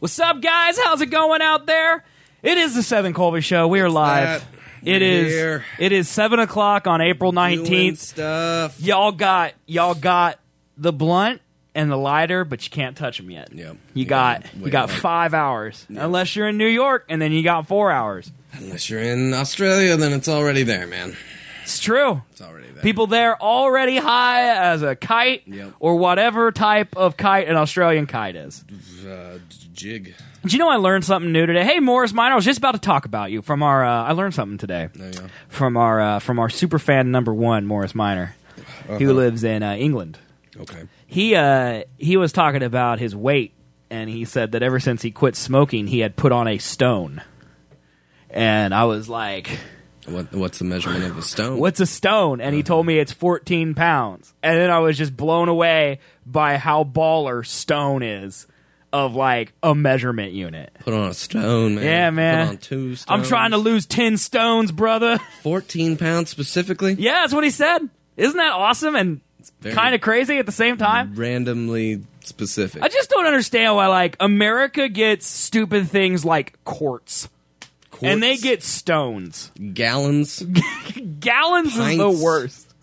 What's up, guys? How's it going out there? It is the Seth and Colby Show. We are live. It is 7 o'clock on April 19th. Stuff. Y'all got the blunt and the lighter, but you can't touch them yet. Yep. You got 5 hours, unless you're in New York, and then you got 4 hours. Unless you're in Australia, then it's already there, man. It's true. It's already there. People there already high as a kite, or whatever type of kite an Australian kite is. Jig. Did you know I learned something new today? Hey, Morris Minor, I was just about to talk about you from our. I learned something today from our super fan number one, Morris Minor, who lives in England. Okay. He was talking about his weight, and he said that ever since he quit smoking, he had put on a stone. And I was like, What's the measurement of a stone? What's a stone? And he told me it's 14 pounds. And then I was just blown away by how baller stone is of like a measurement unit. Put on a stone, man. Yeah, man. Put on 2 stones. I'm trying to lose 10 stones, brother. 14 pounds specifically? Yeah, that's what he said. Isn't that awesome and kind of crazy at the same time? Randomly specific. I just don't understand why, like, America gets stupid things like quarts. And they get stones. Gallons. Gallons Pints. is the worst.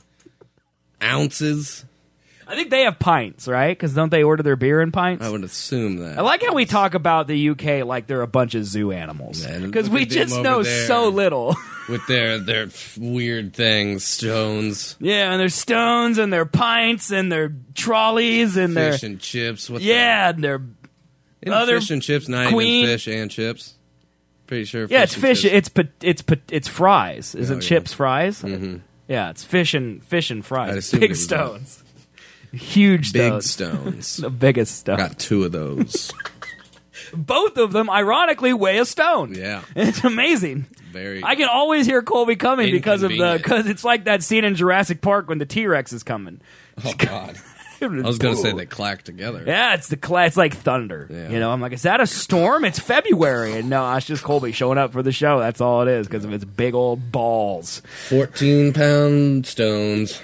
Ounces. I think they have pints, right? Because don't they order their beer in pints? I would assume that. I like how we talk about the UK like they're a bunch of zoo animals. Because we just know there so little. With their weird things, stones. Yeah, and their stones and their pints and their trolleys and their fish and chips. And their other fish and chips, not queen. even fish and chips. Pretty sure. Yeah, it's fish. It's fries. Isn't chips fries? Mm-hmm. Yeah, it's fish and fries. Big stones. Huge big stones. The biggest stone. Got 2 of those. Both of them, ironically, weigh a stone. Yeah, it's amazing. Very. I can always hear Colby coming because it's like that scene in Jurassic Park when the T-Rex is coming. Oh God. I was going to say they clack together. Yeah, it's like thunder. Yeah. You know, I'm like, is that a storm? It's February, and no, it's just Colby showing up for the show. That's all it is because of its big old balls. 14-pound stones.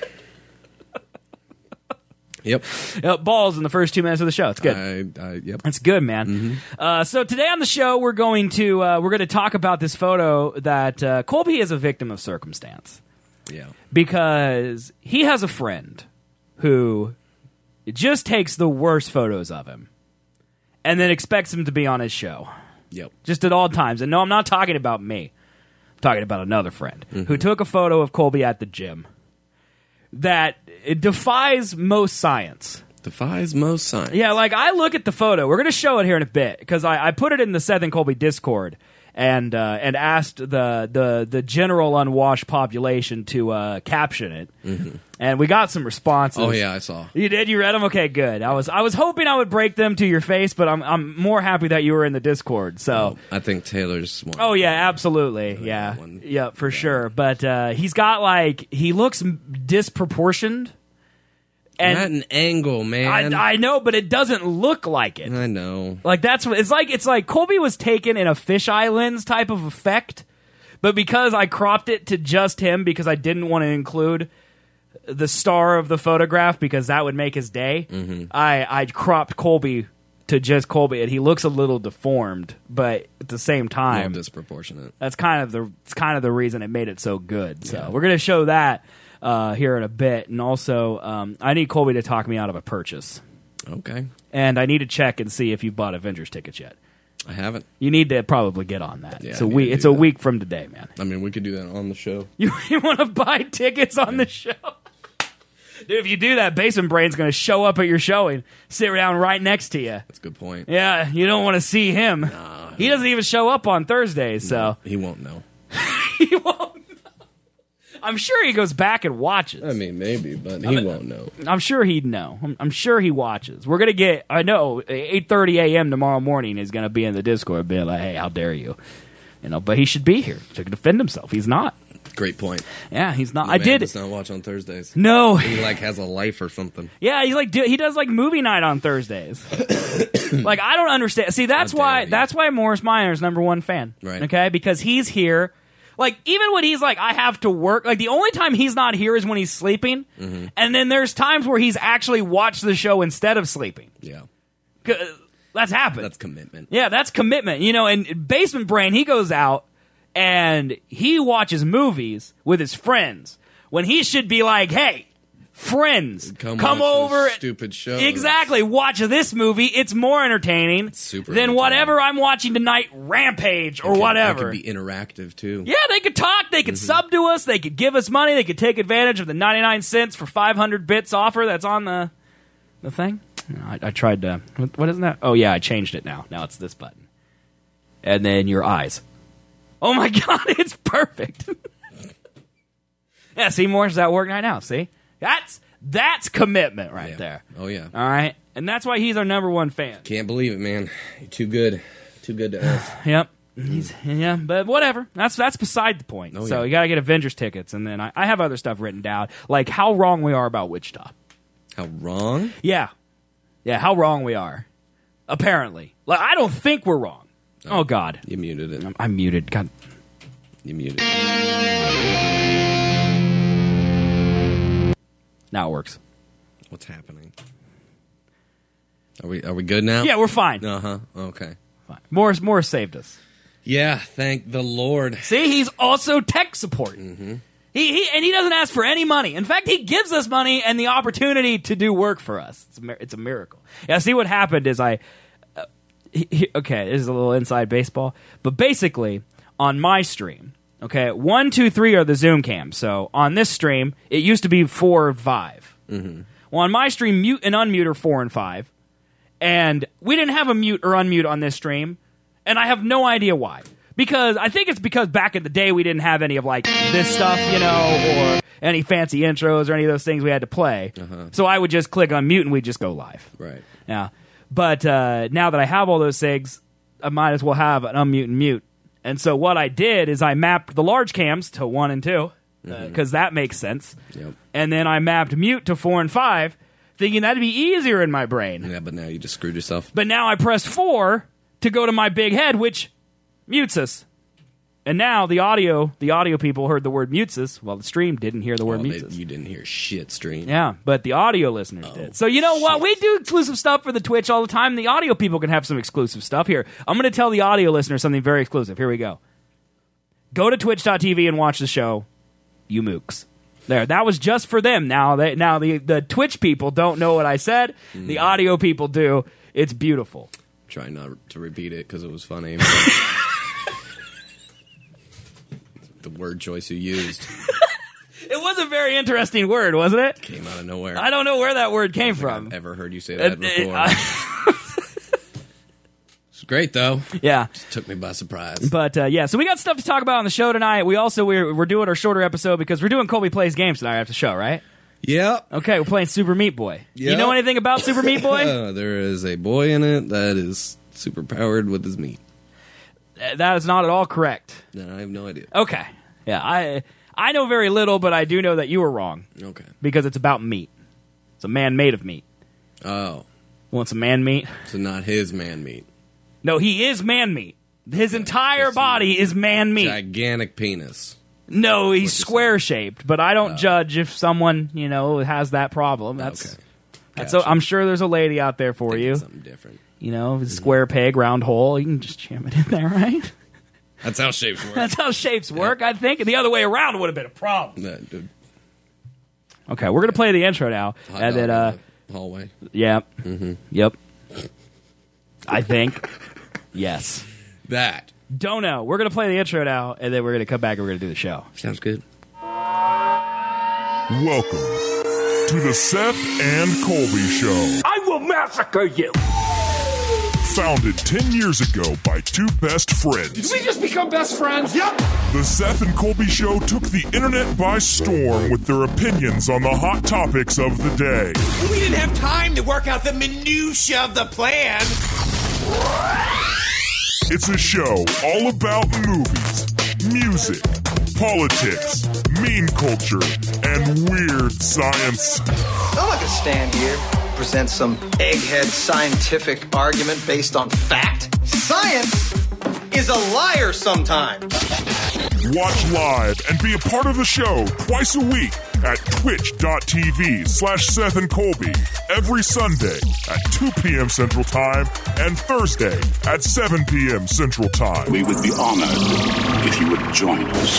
Yep. Balls in the first 2 minutes of the show. It's good. Yep. It's good, man. Mm-hmm. So today on the show, we're going to talk about this photo that Colby is a victim of circumstance. Yeah. Because he has a friend who just takes the worst photos of him and then expects him to be on his show. Yep. Just at all times. And no, I'm not talking about me. I'm talking about another friend who took a photo of Colby at the gym that it defies most science. Defies most science. Yeah, like I look at the photo. We're going to show it here in a bit because I put it in the Seth and Colby Discord and asked the general unwashed population to caption it, and we got some responses. Oh yeah, I saw. You did? You read them? Okay, good. I was hoping I would break them to your face, but I'm more happy that you were in the Discord. So I think Taylor's one. Oh yeah, absolutely. Yeah, for sure. But he looks disproportioned. And at an angle, man. I know, but it doesn't look like it. I know. Like that's what it's like Colby was taken in a fisheye lens type of effect, but because I cropped it to just him because I didn't want to include the star of the photograph because that would make his day. I cropped Colby to just Colby, and he looks a little deformed, but at the same time, disproportionate. That's kind of the reason it made it so good. So we're gonna show that here in a bit, and also I need Colby to talk me out of a purchase. Okay. And I need to check and see if you bought Avengers tickets yet. I haven't. You need to probably get on that. Yeah, it's a week from today, man. I mean, we could do that on the show. You want to buy tickets on the show? Dude, if you do that, Basement Brain's going to show up at your showing, sit down right next to you. That's a good point. Yeah, you don't want to see him. Nah, he doesn't even show up on Thursdays, so. No, he won't know. He won't know. I'm sure he goes back and watches. I mean, maybe, but he won't know. I'm sure he'd know. I'm sure he watches. We're going to get, I know, 8:30 a.m. tomorrow morning is going to be in the Discord being like, hey, how dare you? You know, but he should be here to defend himself. He's not. Great point. Yeah, he's not. I did. Does not watch on Thursdays. No, he has a life or something. Yeah, he does movie night on Thursdays. Like I don't understand. See, that's why Morris Minor's #1 fan. Right. Okay, because he's here. Like even when he's like, I have to work. Like the only time he's not here is when he's sleeping, and then there's times where he's actually watched the show instead of sleeping. Yeah. That's happened. That's commitment. Yeah, that's commitment. You know, and Basement Brain, he goes out and he watches movies with his friends when he should be like, hey, friends, come over. Stupid show. Exactly. Watch this movie. It's more entertaining than whatever I'm watching tonight, Rampage or whatever. It could be interactive, too. Yeah, they could talk. They could sub to us. They could give us money. They could take advantage of the 99 cents for 500 bits offer that's on the thing. No, I tried to... What is that? Oh, yeah, I changed it now. Now it's this button. And then your eyes. Oh, my God, it's perfect. Yeah, see, more? Does that work right now? See? That's commitment right there. Oh, yeah. All right? And that's why he's our number one fan. Can't believe it, man. You're too good. Too good to us. Yep. Yeah, but whatever. That's beside the point. Oh, so yeah. you got to get Avengers tickets. And then I have other stuff written down, like how wrong we are about Wichita. How wrong? Yeah. Yeah, how wrong we are. Apparently. Like, I don't think we're wrong. Oh, God. You muted it. I'm muted. God. You muted it. Now it works. What's happening? Are we good now? Yeah, we're fine. Uh-huh. Okay. Fine. Morris saved us. Yeah, thank the Lord. See, he's also tech support. Mm-hmm. He doesn't ask for any money. In fact, he gives us money and the opportunity to do work for us. It's a miracle. Yeah, see, what happened is okay, this is a little inside baseball, but basically, on my stream, okay, 1, 2, 3 are the Zoom cams. So on this stream, it used to be 4 and 5. Mm-hmm. Well, on my stream, mute and unmute are 4 and 5. And we didn't have a mute or unmute on this stream, and I have no idea why. Because I think it's because back in the day we didn't have any of like this stuff, you know, or any fancy intros or any of those things we had to play. Uh-huh. So I would just click on mute and we'd just go live. Right. Yeah. But now that I have all those SIGs, I might as well have an unmute and mute. And so what I did is I mapped the large cams to 1 and 2 because that makes sense. Yep. And then I mapped mute to 4 and 5, thinking that'd be easier in my brain. Yeah, but now you just screwed yourself. But now I pressed 4 to go to my big head, which mutes us. And now the audio people heard the word mutes us, while the stream didn't hear the word mutes us. You didn't hear shit, stream. Yeah, but the audio listeners did. So you know what? We do exclusive stuff for the Twitch all the time. The audio people can have some exclusive stuff. Here, I'm going to tell the audio listeners something very exclusive. Here we go. Go to twitch.tv and watch the show, you mooks. There, that was just for them. Now the Twitch people don't know what I said. The audio people do. It's beautiful. Try not to repeat it because it was funny. The word choice you used. It was a very interesting word, wasn't it? Came out of nowhere. I don't know where that word came from. I've ever heard you say that before. It's great, though. Yeah. Just took me by surprise. But, yeah, so we got stuff to talk about on the show tonight. We're doing our shorter episode because we're doing Colby Plays Games tonight after the show, right? Yeah. Okay, we're playing Super Meat Boy. Yep. You know anything about Super Meat Boy? There is a boy in it that is super powered with his meat. That is not at all correct. No, I have no idea. Okay. Yeah, I know very little, but I do know that you were wrong. Okay. Because it's about meat. It's a man made of meat. Oh. Well, it's a man meat. So not his man meat. No, he is man meat. His entire body is man meat. Gigantic penis. No, he's square shaped, but I don't judge if someone, you know, has that problem. That's okay. Gotcha. I'm sure there's a lady out there for you. Something different. You know, square peg, round hole. You can just jam it in there, right? That's how shapes work. That's how shapes work, I think. And the other way around would have been a problem. Dude. Okay, we're going to play the intro now. Hot and then, dog in the hallway. Yeah. Mm-hmm. Yep. I think. Yes. That. Don't know. We're going to play the intro now, and then we're going to come back and we're going to do the show. Sounds good. Welcome to the Seth and Colby Show. I will massacre you! Founded 10 years ago by two best friends. Did we just become best friends? Yep! The Seth and Colby Show took the internet by storm with their opinions on the hot topics of the day. We didn't have time to work out the minutiae of the plan. It's a show all about movies, music, politics, meme culture, and weird science. I'm not gonna stand here, present some egghead scientific argument based on fact. Science is a liar sometimes. Watch live and be a part of the show twice a week at twitch.tv/Seth and Colby every Sunday at 2 p.m. Central Time and Thursday at 7 p.m. Central Time. We would be honored if you would join us.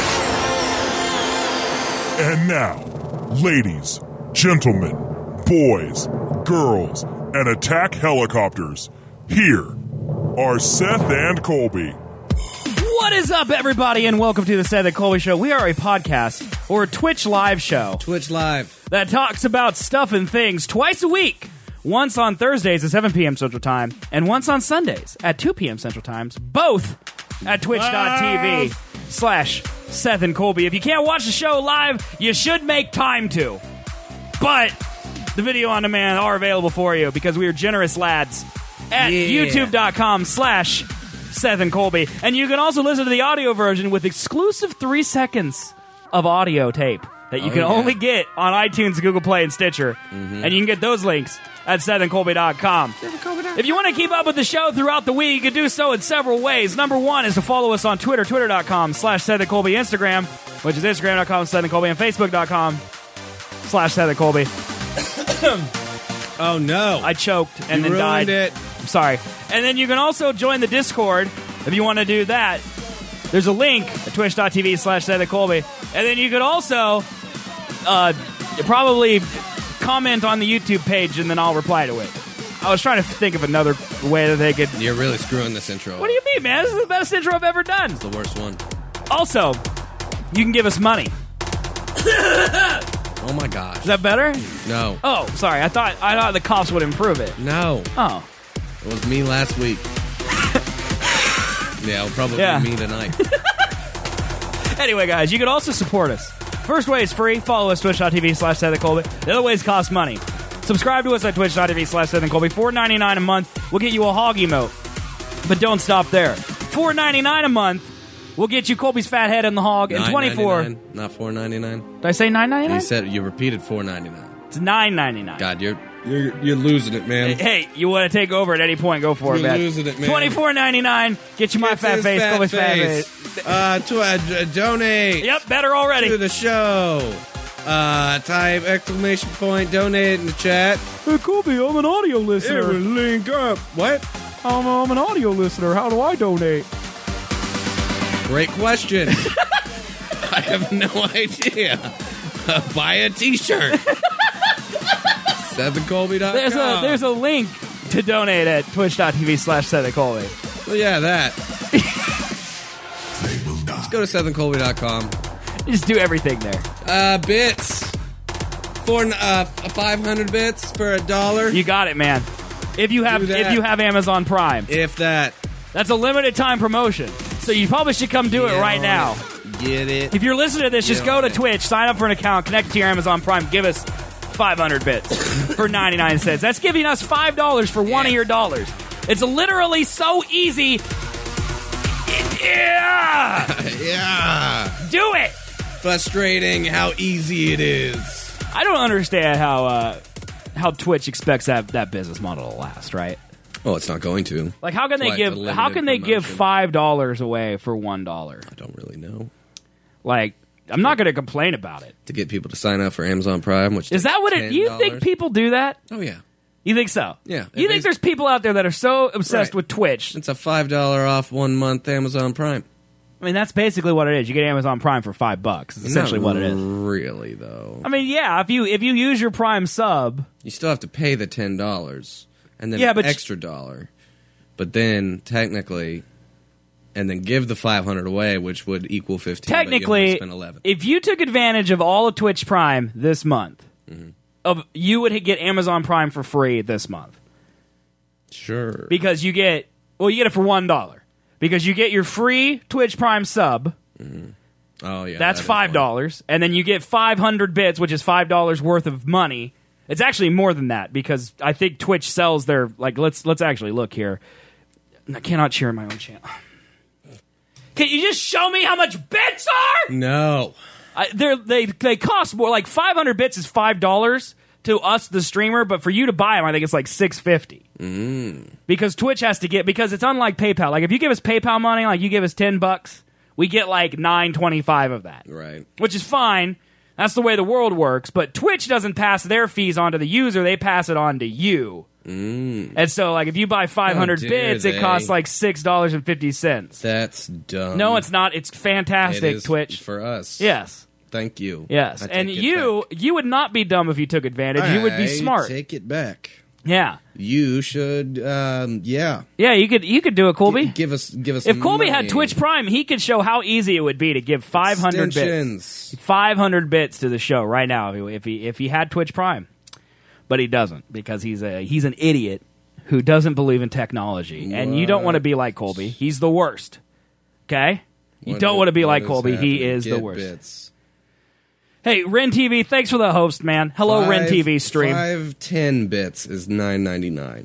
And now, ladies, gentlemen, boys, girls, and attack helicopters, here are Seth and Colby. What is up, everybody, and welcome to the Seth and Colby Show. We are a podcast or a Twitch live show Twitch Live. that talks about stuff and things twice a week. Once on Thursdays at 7 p.m. Central Time, and once on Sundays at 2 p.m. Central Times, both at twitch.tv/Seth and Colby. If you can't watch the show live, you should make time to. But the video on demand are available for you because we are generous lads at youtube.com/Seth and Colby. And you can also listen to the audio version with exclusive 3 seconds of audio tape that you can only get on iTunes, Google Play, and Stitcher. And you can get those links at SethandColby.com. If you want to keep up with the show throughout the week, you can do so in several ways. Number one is to follow us on Twitter, twitter.com/SethandColby, Instagram, which is Instagram.com/SethandColby, and Facebook.com/SethandColby. Oh no! I choked and then ruined died. it. I'm sorry. And then you can also join the Discord if you want to do that. There's a link at twitch.tv/SethandColby. And then you could also probably comment on the YouTube page, and then I'll reply to it. I was trying to think of another way that they could... You're really screwing this intro. What do you mean, man? This is the best intro I've ever done. It's the worst one. Also, you can give us money. Oh my gosh. Is that better? No. Oh, sorry. I thought the cops would improve it. No. Oh. It was me last week. Yeah, it'll probably be me tonight. Anyway, guys, you can also support us. First way is free. Follow us, twitch.tv/SethandColby. The other ways cost money. Subscribe to us at twitch.tv/SethandColby. $4.99 a month. We'll get you a hog emote. But don't stop there. $4.99 a month. We'll get you Colby's fat head in the hog. And $24. Not $4.99. Did I say $9.99? You repeated $4.99. It's $9.99. God, you're losing it, man. Hey, you want to take over at any point, go for it, man. You're losing it, man. $24.99. Get you my fat face, Colby's fat face. Donate. Yep, better already. To the show. Type exclamation point, donate in the chat. Hey, Colby, I'm an audio listener. It will link up. What? I'm an audio listener. How do I donate? Great question. I have no idea. Buy a t-shirt. SethandColby.com. There's a link to donate at twitch.tv/SethandColby. Well, yeah, that. Let's go to SethandColby.com. You just do everything there. Bits. 500 bits for $1. You got it, man. If you have Amazon Prime. If that. That's a limited time promotion. So you probably should come do it right now. Get it. If you're listening to this, just go to Twitch, sign up for an account, connect it to your Amazon Prime, give us 500 bits for 99 cents. That's giving us $5 for one of your dollars. It's literally so easy. Yeah! Yeah. Do it! Frustrating how easy it is. I don't understand how Twitch expects that business model to last, right? Oh, it's not going to. Like, how can they give $5 away for $1? I don't really know. Like, I'm not going to complain about it. To get people to sign up for Amazon Prime, which is that what it? You think people do that? Oh yeah. You think so? Yeah. You think there's people out there that are so obsessed with Twitch? It's a $5 off 1 month Amazon Prime. I mean, that's basically what it is. You get Amazon Prime for $5. It's essentially what it is. Really, though. I mean, yeah. If you use your Prime sub, you still have to pay the $10 and then an extra $1. But then technically, and then give the $500 away, which would equal $15. Technically, but you only spend $11. If you took advantage of all of Twitch Prime this month, you would get Amazon Prime for free this month. Sure. Because you get it for $1. Because you get your free Twitch Prime sub. Oh, yeah. That's $5. And then you get 500 bits, which is $5 worth of money. It's actually more than that because I think Twitch sells their... Like, let's actually look here. I cannot share my own channel. Can you just show me how much bits are? No. They cost more. Like, 500 bits is $5 to us, the streamer, but for you to buy them, I think it's like $6.50. Because Twitch has to get... Because it's unlike PayPal. Like, if you give us PayPal money, like you give us $10, we get like $9.25 of that. Right. Which is fine. That's the way the world works. But Twitch doesn't pass their fees on to the user. They pass it on to you. And so, like, if you buy 500 bits, it costs like $6.50. That's dumb. No, it's not. It's fantastic, It is Twitch. for us. Yes. Thank you. Yes. I take And it you would not be dumb if you took advantage. You would be smart. Take it back. Yeah. You should. Yeah. Yeah, you could do it, Colby. Give us. If Colby had Twitch Prime, he could show how easy it would be to give 500 bits. 500 bits to the show right now if he had Twitch Prime. But he doesn't, because he's an idiot who doesn't believe in technology. And you don't want to be like Colby. He's the worst. Okay? You don't want to be like Colby. He is the worst. Bits. Hey, Ren TV, thanks for the host, man. Hello, Ren TV stream. 510 bits is $9.99.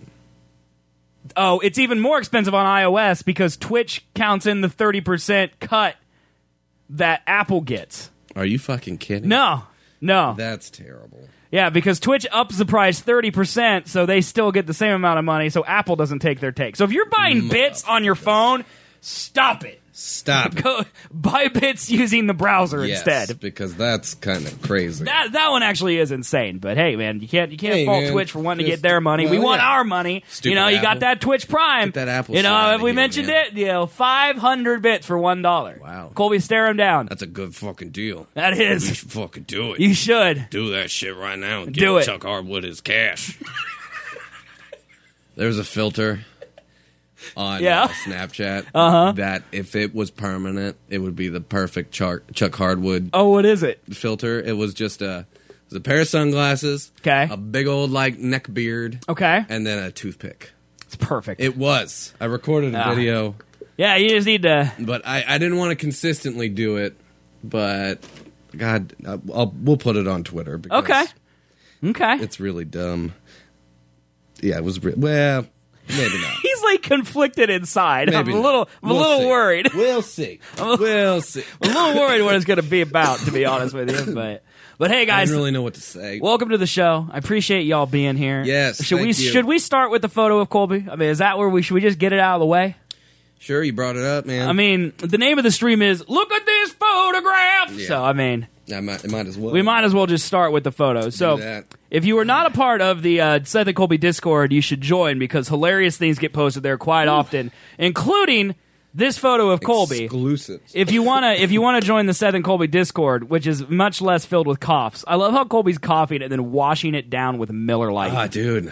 Oh, it's even more expensive on iOS because Twitch counts in the 30% cut that Apple gets. Are you fucking kidding? No. That's terrible. Yeah, because Twitch ups the price 30%, so they still get the same amount of money, so Apple doesn't take their take. So if you're buying bits on your phone, stop it. Go buy bits using the browser instead. Because that's kind of crazy. That one actually is insane. But hey, man, you can't fault Twitch for wanting to get their money. We want our money. Stupid you Apple. got that Twitch Prime. Get that Apple. If we mentioned it, 500 bits for $1. Wow. Colby, stare him down. That's a good fucking deal. That is. You should fucking do it. You should do that shit right now. And do give it. Chuck Hardwood his cash. There's a filter on Snapchat that if it was permanent, it would be the perfect Chuck Hardwood. Oh, what is it? Filter. It was just a pair of sunglasses, a big old like neck beard, and then a toothpick. It's perfect. It was. I recorded a video. Yeah, you just need to. But I didn't want to consistently do it. But God, we'll put it on Twitter. Because Okay. It's really dumb. Yeah, it was. Well, maybe not. He's like conflicted inside. Maybe I'm a little worried. We'll see. I'm a little worried what it's going to be about, to be honest with you. But hey, guys, I don't really know what to say. Welcome to the show. I appreciate y'all being here. Yes, should we start with the photo of Colby? I mean, is that where should we just get it out of the way? Sure, you brought it up, man. I mean, the name of the stream is "Look at this photograph." Yeah. So I mean, I might as well. We might as well just start with the photos. So, if you are not a part of the Seth and Colby Discord, you should join because hilarious things get posted there quite often, including this photo of Colby. Exclusives. If you wanna join the Seth and Colby Discord, which is much less filled with coughs, I love how Colby's coughing and then washing it down with Miller Lite. Ah, dude.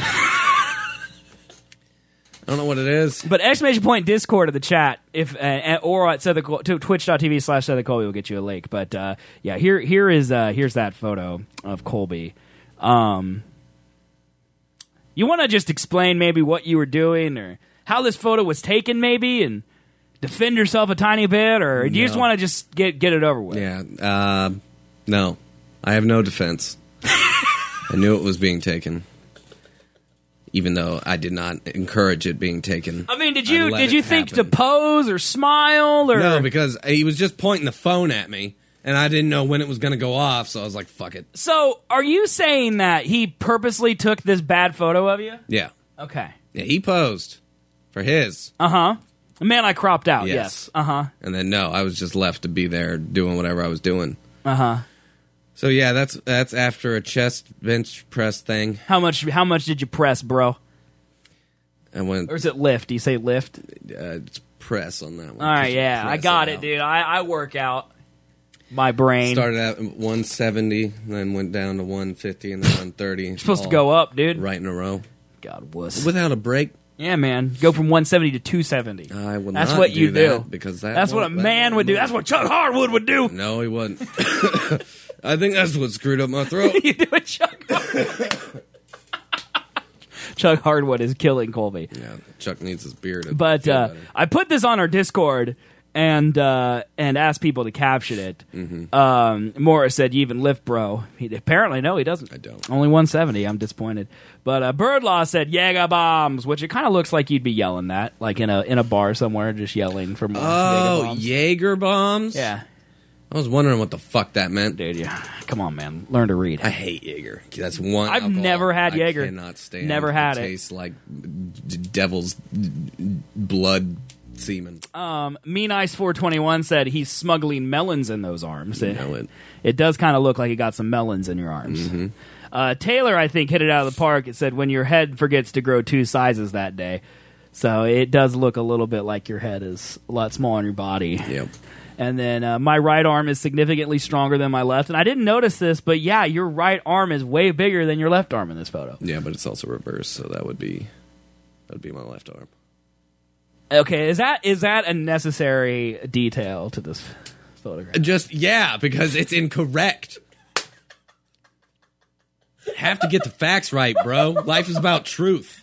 I don't know what it is. But exclamation point Discord of the chat, or at twitch.tv/Seth and Colby will get you a link. But here's that photo of Colby. You want to just explain maybe what you were doing or how this photo was taken, maybe, and defend yourself a tiny bit, or do you just want to just get it over with? Yeah. No, I have no defense. I knew it was being taken. Even though I did not encourage it being taken. I mean, did you think to pose or smile or no? Because he was just pointing the phone at me, and I didn't know when it was going to go off. So I was like, "Fuck it." So, are you saying that he purposely took this bad photo of you? Yeah. Okay. Yeah, he posed for his. Man, I cropped out. Yes. And then I was just left to be there doing whatever I was doing. So yeah, that's after a chest bench press thing. How much did you press, bro? I went. Or is it lift? Do you say lift? It's press on that one. All right, yeah, I got it, dude. I work out my brain. Started at 170, then went down to 150, and then 130. You're supposed to go up, dude. Right in a row. God, wuss. Without a break. Yeah, man. Go from 170 to 270. I would That's not what you do. that because that's what a man would do. That's what Chuck Hardwood would do. No, he wouldn't. I think that's what screwed up my throat. You do it, Chuck Hardwood. Chuck Hardwood is killing Colby. Yeah, Chuck needs his beard. But I put this on our Discord and asked people to caption it. Morris said, "You even lift, bro." Apparently, no, he doesn't. I don't. Only 170. I'm disappointed. But Birdlaw said, "Jaeger bombs," which it kind of looks like you'd be yelling that, like in a bar somewhere, just yelling for more. Oh, Jaeger bombs. Jaeger bombs. Yeah. I was wondering what the fuck that meant. Dude, yeah. Come on, man. Learn to read. I hate Jaeger. That's one I've alcohol never had Jaeger. I cannot stand. Never had it. Tastes like devil's blood semen. Me Nice 421 said he's smuggling melons in those arms. Know It does kind of look like you got some melons in your arms. Mm-hmm. Taylor, I think, hit it out of the park. It said when your head forgets to grow 2 sizes that day. So it does look a little bit like your head is a lot smaller on your body. Yep. And then my right arm is significantly stronger than my left. And I didn't notice this, but yeah, your right arm is way bigger than your left arm in this photo. Yeah, but it's also reversed, so that would be my left arm. Okay, is that a necessary detail to this photograph? Because it's incorrect. Have to get the facts right, bro. Life is about truth.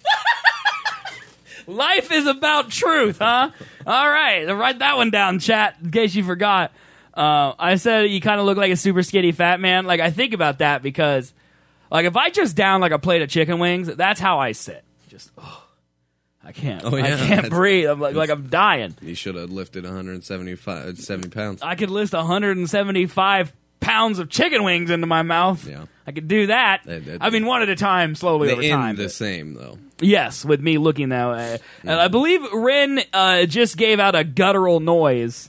Life is about truth, huh? All right, write that one down, chat, in case you forgot. I said you kind of look like a super skinny fat man. Like, I think about that because, like, if I just down like a plate of chicken wings, that's how I sit. Just, I can't. Oh, yeah, I can't breathe. I'm like I'm dying. You should have lifted 70 pounds. I could lift 175 pounds of chicken wings into my mouth. Yeah. I could do that. I mean, one at a time, slowly over time. The same, though. Yes, with me looking that way. And I believe Rin just gave out a guttural noise.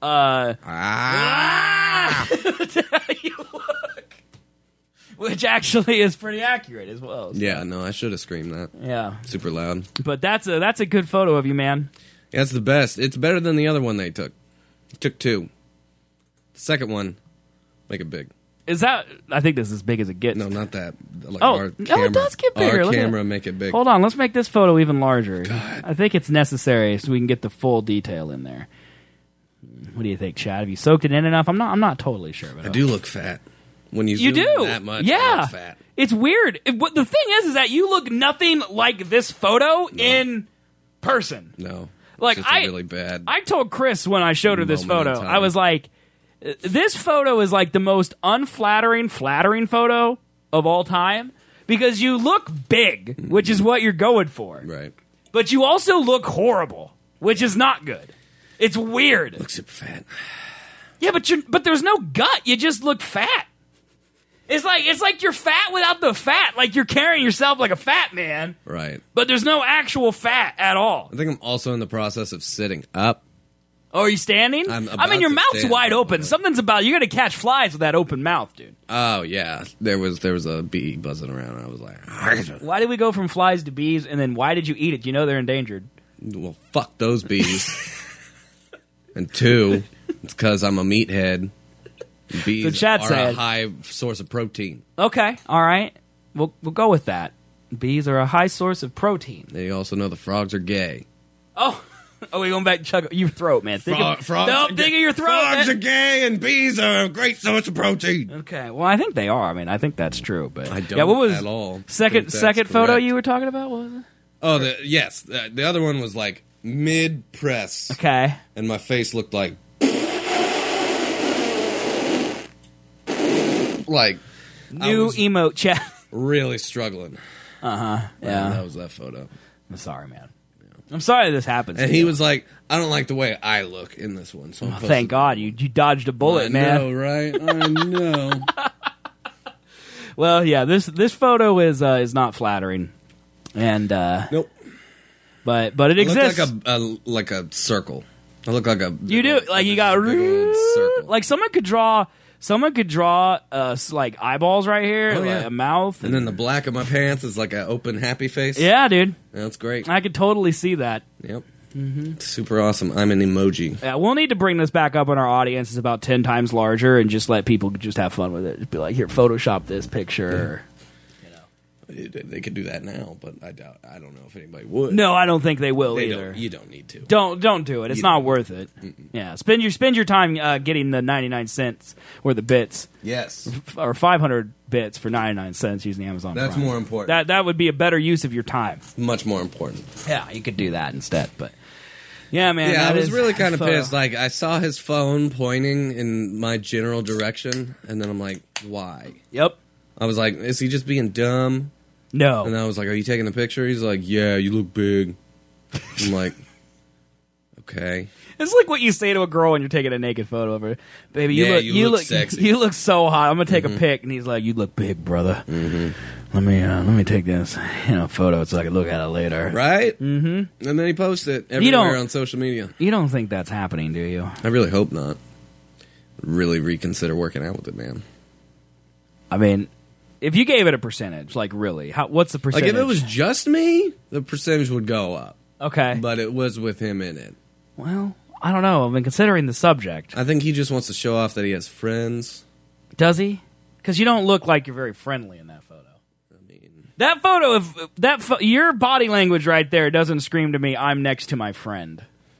Which actually is pretty accurate as well. So. Yeah, no, I should have screamed that. Yeah. Super loud. But that's a good photo of you, man. Yeah, it's the best. It's better than the other one they took. Took 2. The second one, make it big. Is that? I think this is as big as it gets. No, not that. Like it does get bigger. Our Look camera, make it big. Hold on, let's make this photo even larger. God. I think it's necessary so we can get the full detail in there. What do you think, Chad? Have you soaked it in enough? I'm not totally sure. But I do look fat. When you zoom do in that much, yeah. I look fat. It's weird. The thing is that you look nothing like this photo in person. No, like it's really bad. I told Chris when I showed her this Moment in photo, time. I was like, this photo is like the most flattering photo of all time because you look big, which is what you're going for. Right. But you also look horrible, which is not good. It's weird. Look super fat. Yeah, but there's no gut. You just look fat. It's like you're fat without the fat. Like you're carrying yourself like a fat man. Right. But there's no actual fat at all. I think I'm also in the process of sitting up. Oh, are you standing? I'm I mean, your about to mouth's stand wide up. open. Something's about you're gonna catch flies with that open mouth, dude. Oh yeah, there was a bee buzzing around. And I was like, Why did we go from flies to bees, and then why did you eat it? You know they're endangered. well, fuck those bees. And 2, it's because I'm a meathead. Bees So Chad are said- a high source of protein. Okay, all right, we'll go with that. Bees are a high source of protein. They also know the frogs are gay. Oh, we going back to chug your throat, man. Think of your throat. Frogs man. are gay and bees are a great source of protein. Okay, well, I think they are. I mean, I think that's true. But I don't yeah, what was at all second think that's photo correct. you were talking about? What was it? Oh, the other one was like mid press, Okay, and my face looked like new emote chat. really struggling. Yeah, that was that photo. I'm sorry, man. I'm sorry this happens. And to he you. was like, "I don't like the way I look in this one." So I'm supposed Thank to- God you dodged a bullet, I man. know, right? I know. Well, yeah, this photo is not flattering, and Nope. but it I exists. look like a circle. I look like a. You do like you got big old circle. like someone could draw like eyeballs right here, Oh, like yeah. a mouth, And then the black of my pants is like an open happy face. yeah, dude, That's great. I could totally see that. Yep. Super awesome. I'm an emoji. Yeah, we'll need to bring this back up when our audience is about 10 times larger and just let people just have fun with it. Just be like, here, Photoshop this picture. They could do that now, but I don't know if anybody would. No, I don't think they will They either. don't. You don't need to. Don't do it. It's You not don't. worth it. Yeah, spend your time getting the 99 cents or the bits Yes. or 500 bits for 99 cents using Amazon That's Prime. more important. That would be a better use of your time. Much more important. Yeah, you could do that instead. But yeah, man. Yeah, I that was is really kind of photo. pissed. Like, I saw his phone pointing in my general direction, and then I'm like, why? Yep. I was like, is he just being dumb? No. And I was like, are you taking a picture? He's like, yeah, you look big. I'm like, okay. It's like what you say to a girl when you're taking a naked photo of her. Baby, Yeah, you look sexy. You look so hot. I'm going to take a pic. And he's like, you look big, brother. Let me take this photo so I can look at it later. Right? Mm-hmm. And then he posts it everywhere on social media. You don't think that's happening, do you? I really hope not. Really reconsider working out with it, man. I mean, if you gave it a percentage, like really, what's the percentage? Like if it was just me, the percentage would go up. Okay. But it was with him in it. Well, I don't know. I mean, considering the subject. I think he just wants to show off that he has friends. Does he? Because you don't look like you're very friendly in that photo. I mean, that photo, your body language right there doesn't scream to me, I'm next to my friend.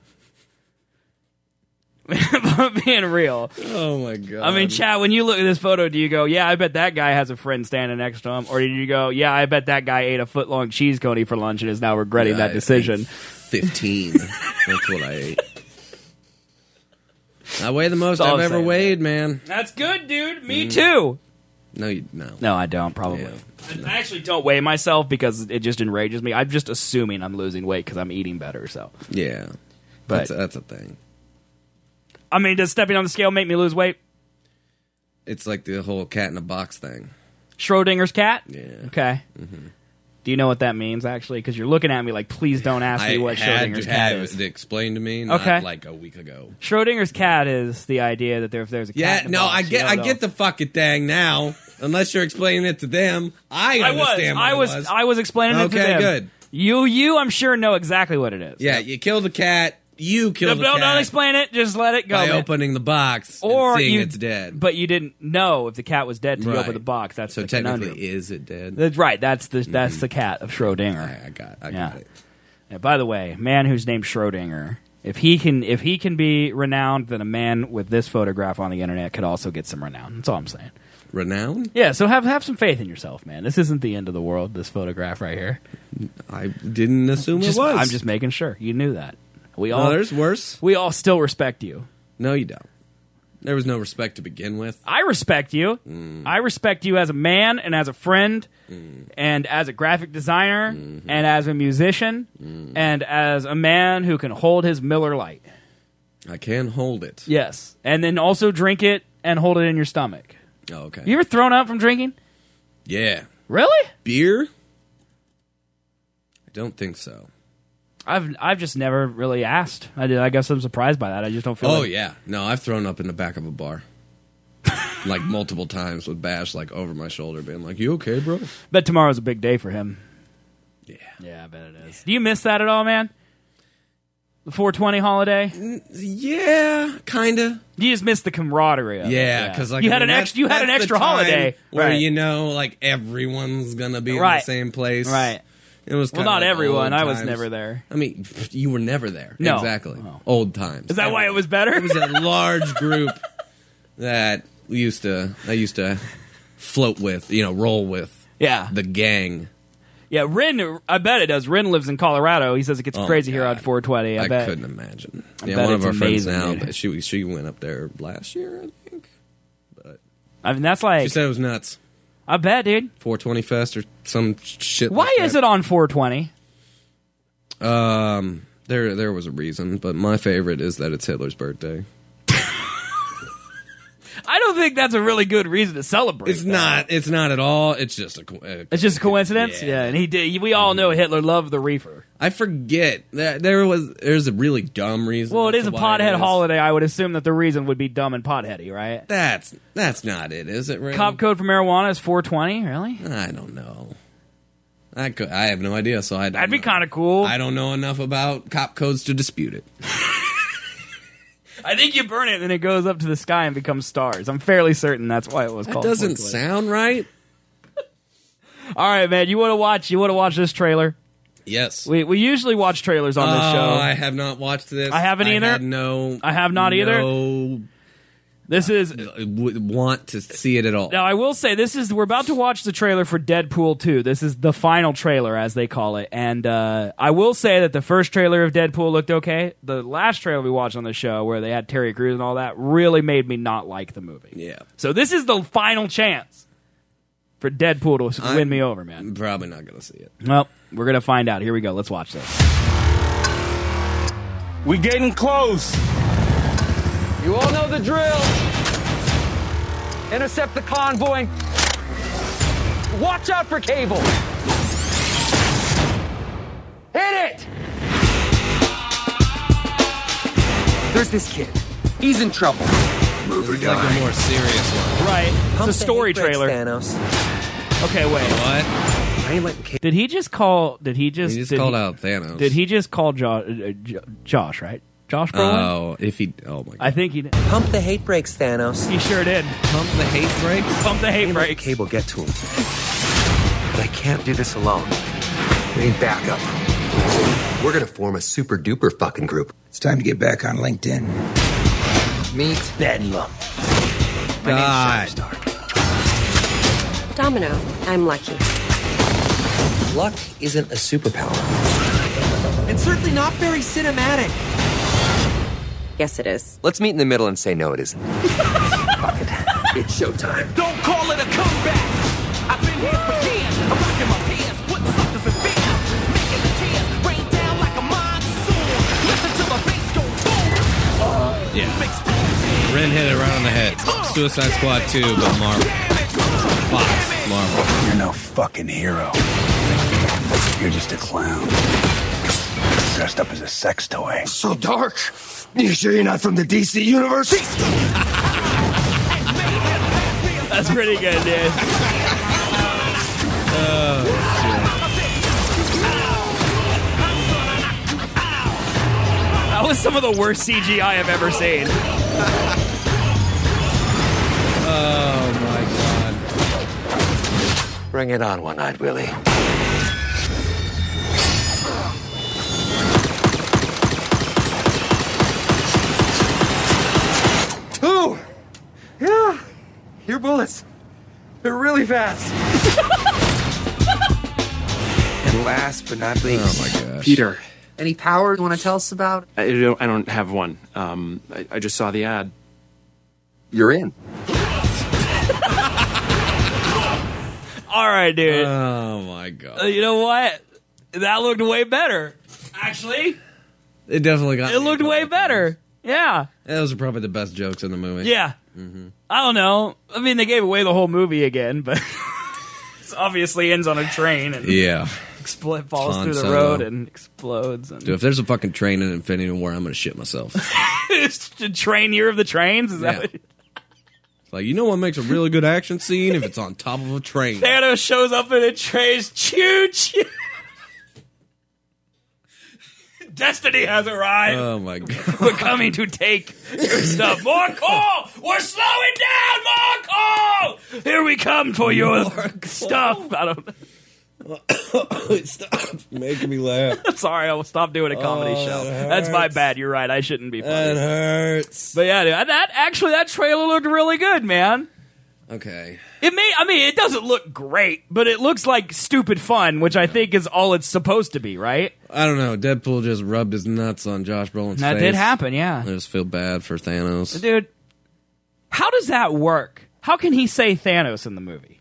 Being real. Oh my god. I mean, Chad, when you look at this photo, do you go, yeah, I bet that guy has a friend standing next to him? Or did you go, yeah, I bet that guy ate a foot-long cheese coney for lunch and is now regretting that decision? 15. That's what I ate. I weigh the most I've ever weighed, man. That's good, dude. Me too. No, I don't, probably. Yeah. I actually don't weigh myself because it just enrages me. I'm just assuming I'm losing weight because I'm eating better, so. Yeah. But that's a thing. I mean, does stepping on the scale make me lose weight? It's like the whole cat in a box thing. Schrodinger's cat? Yeah. Okay. Mm-hmm. Do you know what that means, actually? Because you're looking at me like, please don't ask me what Schrodinger's cat is. It explained to me not like a week ago. Schrodinger's cat is the idea that if there's a cat in the box, I get the fucking thing now. Unless you're explaining it to them. I understand what it was. I was explaining it to them. Okay, good. You, I'm sure, know exactly what it is. Yeah, you kill the cat. You kill the cat. Don't explain it. Just let it go. By opening the box and seeing it's dead. But you didn't know if the cat was dead until you opened the box. That's so the technically, conundrum. is it dead? That's right. That's the cat of Schrodinger. I got it. Yeah, by the way, man who's named Schrodinger. If he can be renowned, then a man with this photograph on the internet could also get some renown. That's all I'm saying. Renown? Yeah. So have some faith in yourself, man. This isn't the end of the world. This photograph right here. I didn't assume it was. I'm just making sure you knew that. There's worse. We all still respect you. No, you don't. There was no respect to begin with. I respect you. I respect you as a man and as a friend and as a graphic designer and as a musician and as a man who can hold his Miller Lite. I can hold it. Yes. And then also drink it and hold it in your stomach. Oh, okay. You ever thrown up from drinking? Yeah. Really? Beer? I don't think so. I've just never really asked. I guess I'm surprised by that. I just don't feel. Oh yeah, no, I've thrown up in the back of a bar, like multiple times with Bash like over my shoulder, being like, "You okay, bro?" Bet tomorrow's a big day for him. Yeah, I bet it is. Do you miss that at all, man? The 420 holiday? Yeah, kinda. You just miss the camaraderie of it. Yeah, because like you had an extra holiday where like everyone's gonna be in the same place, right? It was not everyone. I was never there. I mean, you were never there. No. Exactly. Oh. Old times. Is that why it was better? It was a large group that I used to float with, roll with. Yeah. The gang. Yeah, Rin, I bet it does. Rin lives in Colorado. He says it gets crazy here on 420. I bet. Couldn't imagine. One of our friends now, but she went up there last year, I think. But I mean, that's like... She said it was nuts. I bet, dude. 420 Fest or some shit Why like that. is it on 420? There was a reason, but my favorite is that it's Hitler's birthday. I don't think that's a really good reason to celebrate. It's not at all. It's just it's just a coincidence? Yeah, and he did. We all know Hitler loved the reefer. I forget that there's a really dumb reason. Well, it is a pothead holiday. I would assume that the reason would be dumb and potheady, right? That's not it, is it? Really? Cop code for marijuana is 420. Really? I don't know. I have no idea. So that'd be kind of cool. I don't know enough about cop codes to dispute it. I think you burn it and it goes up to the sky and becomes stars. I'm fairly certain that's why it was called. That doesn't sound right. All right, man. You want to watch this trailer? Yes. We usually watch trailers on this show. I have not watched this. I haven't either. I have not either. No. This is want to see it at all. Now I will say we're about to watch the trailer for Deadpool 2. This is the final trailer, as they call it, and I will say that the first trailer of Deadpool looked okay. The last trailer we watched on the show, where they had Terry Crews and all that, really made me not like the movie. Yeah. So this is the final chance for Deadpool to win me over, man. I'm probably not going to see it. Well, we're going to find out. Here we go. Let's watch this. We getting close. You all know the drill. Intercept the convoy. Watch out for Cable. Hit it! There's this kid. He's in trouble. This is like a more serious one. Right. It's a story trailer. Thanos. Okay, wait. What? I ain't letting Cable. Did he just call? Did he just? He just did called he- out Thanos. Did he just call Josh? Right? Josh Brolin. Oh, if he. Oh my god. I think he did. Pump the hate brakes, Thanos. He sure did. Pump the hate brake. Pump the hate Let brakes. Cable get to him. But I can't do this alone. We need backup. We're gonna form a super duper fucking group. It's time to get back on LinkedIn. Meet Bedlam. My God. name's Shatterstar. Domino, I'm lucky. Luck isn't a superpower. And certainly not very cinematic. Yes, it is. Let's meet in the middle and say no, it isn't. Fuck it. It's showtime. Don't call it a comeback. I've been here for years. I'm rocking my pants, putting suckers in fear, making the tears rain down like a monsoon. Listen to the bass go boom. Yeah. Ren hit it right on the head. Suicide Squad 2, but Marvel. Fox. Marvel. You're no fucking hero. You're just a clown. Dressed up as a sex toy. So dark. You sure you're not from the DC universe? That's pretty good, dude. That was some of the worst CGI I've ever seen. Oh my god. Bring it on, One-Eyed Willie. Ooh! Yeah! Your bullets. They're really fast. And last but not least, Oh my gosh. Peter. Any power you want to tell us about? I don't have one. I just saw the ad. You're in. All right, dude. Oh my god. You know what? That looked way better. Actually, It definitely got. it me looked a way couple better. times. Yeah. Those are probably the best jokes in the movie. Yeah. I don't know. I mean, they gave away the whole movie again, but it obviously ends on a train and Yeah. falls Han through the Solo. road and explodes. And Dude, if there's a fucking train in Infinity War, I'm gonna shit myself. it's the train year of the trains. Is that Yeah. what It's like, you know what makes a really good action scene? If it's on top of a train. Thanos shows up in a train? Choo choo. Destiny has arrived. Oh my god. We're coming to take your stuff. More coal! We're slowing down! More coal! Here we come for your stuff. I don't know. Stop making me laugh. I'm sorry, I will stop doing a comedy show. that That's my hurts. bad. You're right. I shouldn't be That funny. hurts. But yeah, dude, that trailer looked really good, man. Okay. It doesn't look great, but it looks like stupid fun, which I think is all it's supposed to be, right? I don't know. Deadpool just rubbed his nuts on Josh Brolin's That face. did happen, yeah. I just feel bad for Thanos. Dude, how does that work? How can he say Thanos in the movie?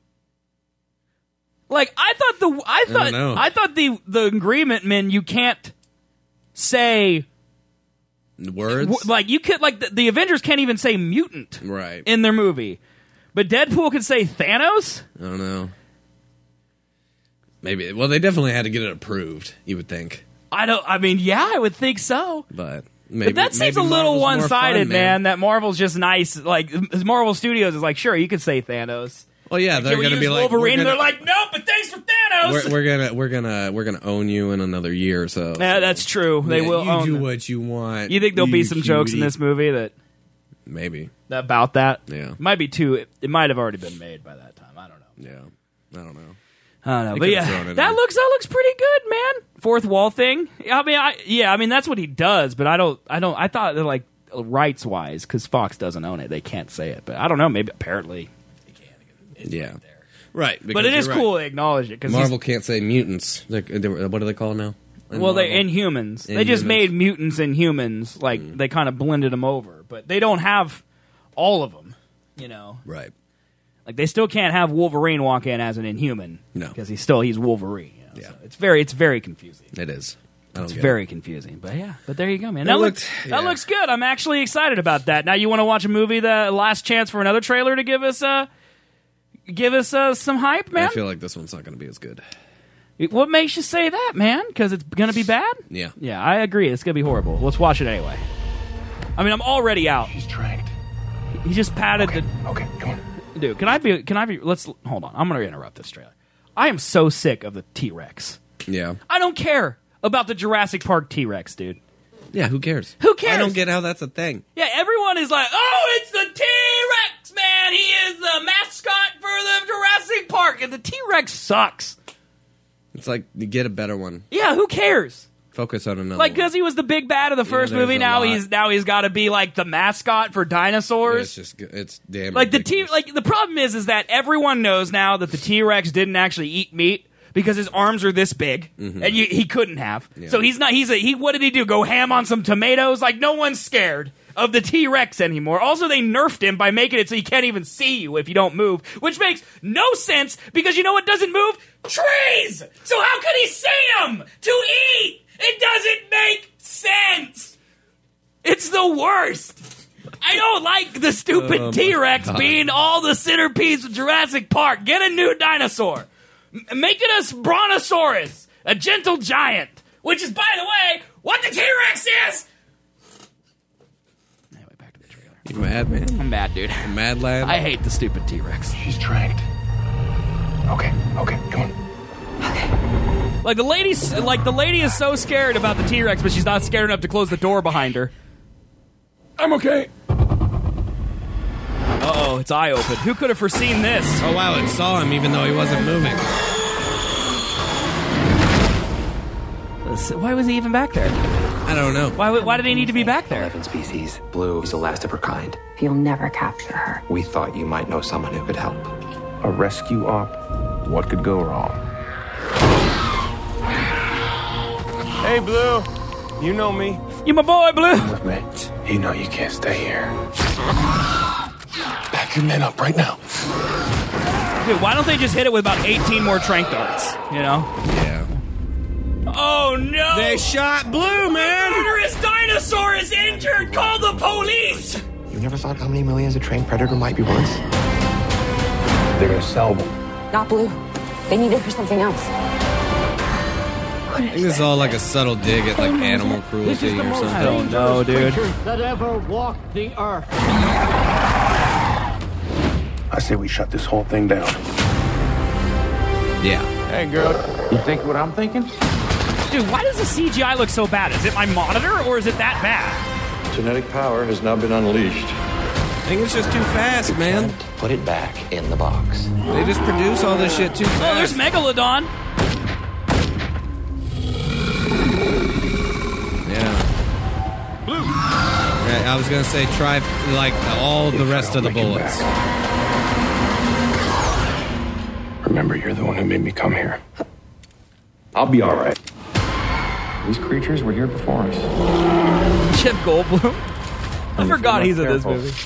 Like, I thought the agreement meant you can't say Words? like you could the Avengers can't even say mutant Right. in their movie, but Deadpool could say Thanos. I don't know. Maybe. Well, they definitely had to get it approved, you would think. I would think so. But maybe. But that seems a maybe little Marvel's more one-sided, fun, man. That Marvel's just nice. Like Marvel Studios is like, sure, you could say Thanos. Well, yeah, they're going to be like Wolverine. They're like, no, but thanks for Thanos. we're gonna own you in another year or so. Yeah, that's true. They will you own do them. what you want. You think there'll be some jokes in cutie. this movie that Maybe. about that? Yeah. Might be too. It might have already been made by that time. I don't know. Yeah. I don't know. I don't know. They But could've yeah, thrown it that in. looks pretty good, man. Fourth wall thing. I mean that's what he does. But I thought that like rights wise, because Fox doesn't own it, they can't say it. But I don't know. Maybe apparently. Yeah. Right. But it is cool to acknowledge it because Marvel can't say mutants. What do they call them now? Well, they're Inhumans. They just made mutants and humans. Like they kind of blended them over, but they don't have all of them. You know, Right. like they still can't have Wolverine walk in as an Inhuman. No. because he's Wolverine. You know? Yeah. So it's very confusing. It is. I don't It's get very confusing, but yeah. But there you go, man. That That looks good. I'm actually excited about that. Now you want to watch a movie? The last chance for another trailer to give us give us some hype, man? I feel like this one's not going to be as good. What makes you say that, man? Because it's going to be bad? Yeah. Yeah, I agree. It's going to be horrible. Let's watch it anyway. I mean, I'm already out. She's tranked. He just patted Okay, the... okay, come on. Dude, can I be... Let's... Hold on. I'm going to interrupt this trailer. I am so sick of the T-Rex. Yeah. I don't care about the Jurassic Park T-Rex, dude. Yeah, who cares? Who cares? I don't get how that's a thing. Yeah, everyone is like, oh, it's the T-Rex, man! He is the mascot for the Jurassic Park! And the T-Rex sucks. It's like, you get a better one. Yeah, who cares? Focus on another Like, one. because he was the big bad of the first there's movie, a now lot. he's got to be like the mascot for dinosaurs. It's damn Like ridiculous. the problem is that everyone knows now that the T-Rex didn't actually eat meat because his arms are this big, and he couldn't have. Yeah. So he's not. What did he do? Go ham on some tomatoes? Like, no one's scared of the T-Rex anymore. Also, they nerfed him by making it so he can't even see you if you don't move, which makes no sense because you know what doesn't move? Trees. So how could he see them to eat? It doesn't make sense. It's the worst. I don't like the stupid T-Rex being all the centerpiece of Jurassic Park. Get a new dinosaur. Make it a Brontosaurus, a gentle giant, which is, by the way, what the T-Rex is. Anyway, back to the trailer. You mad, man? I'm mad, dude. Mad lad? I hate the stupid T-Rex. She's tranked. Okay, come on. Like the lady is so scared about the T-Rex, but she's not scared enough to close the door behind her. I'm okay. Uh-oh, its eye open. Who could have foreseen this? Oh, wow, it saw him even though he wasn't moving. Why was he even back there? I don't know. Why did he need to be back there? 11 species. Blue is the last of her kind. You'll never capture her. We thought you might know someone who could help. A rescue op. What could go wrong? Hey, Blue. You know me. You my boy, Blue. With me. You know you can't stay here. Pack your men up right now. Dude, why don't they just hit it with about 18 more trank darts? You know? Yeah. Oh, no. They shot Blue, man. The murderous dinosaur is injured. Call the police. You never thought how many millions a trained predator might be worth? They're gonna sell them. Not Blue. They need it for something else. I think this is all like a subtle dig at like animal cruelty or something. I don't know, dude. That ever walked the earth. I say we shut this whole thing down. Yeah. Hey, girl. You think what I'm thinking? Dude, why does the CGI look so bad? Is it my monitor or is it that bad? Genetic power has now been unleashed. I think it's just too fast, man. Put it back in the box. They just produce all this shit too fast. Oh, there's Megalodon. Yeah. Blue. Yeah, I was gonna say try like all the rest of the bullets. Remember, you're the one who made me come here. I'll be all right. These creatures were here before us. Jeff Goldblum. I forgot he's in this Careful. movie.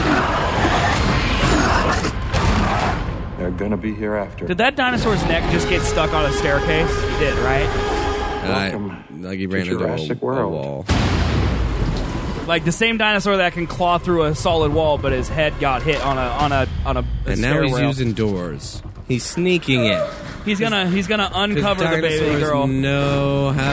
They're gonna be here after. Did that dinosaur's neck just get stuck on a staircase? He did, right? Like he ran into Jurassic a World. wall. Like the same dinosaur that can claw through a solid wall, but his head got hit on a And now he's stair rail. using doors. He's sneaking in. He's gonna uncover the baby Dinosaurs girl. know how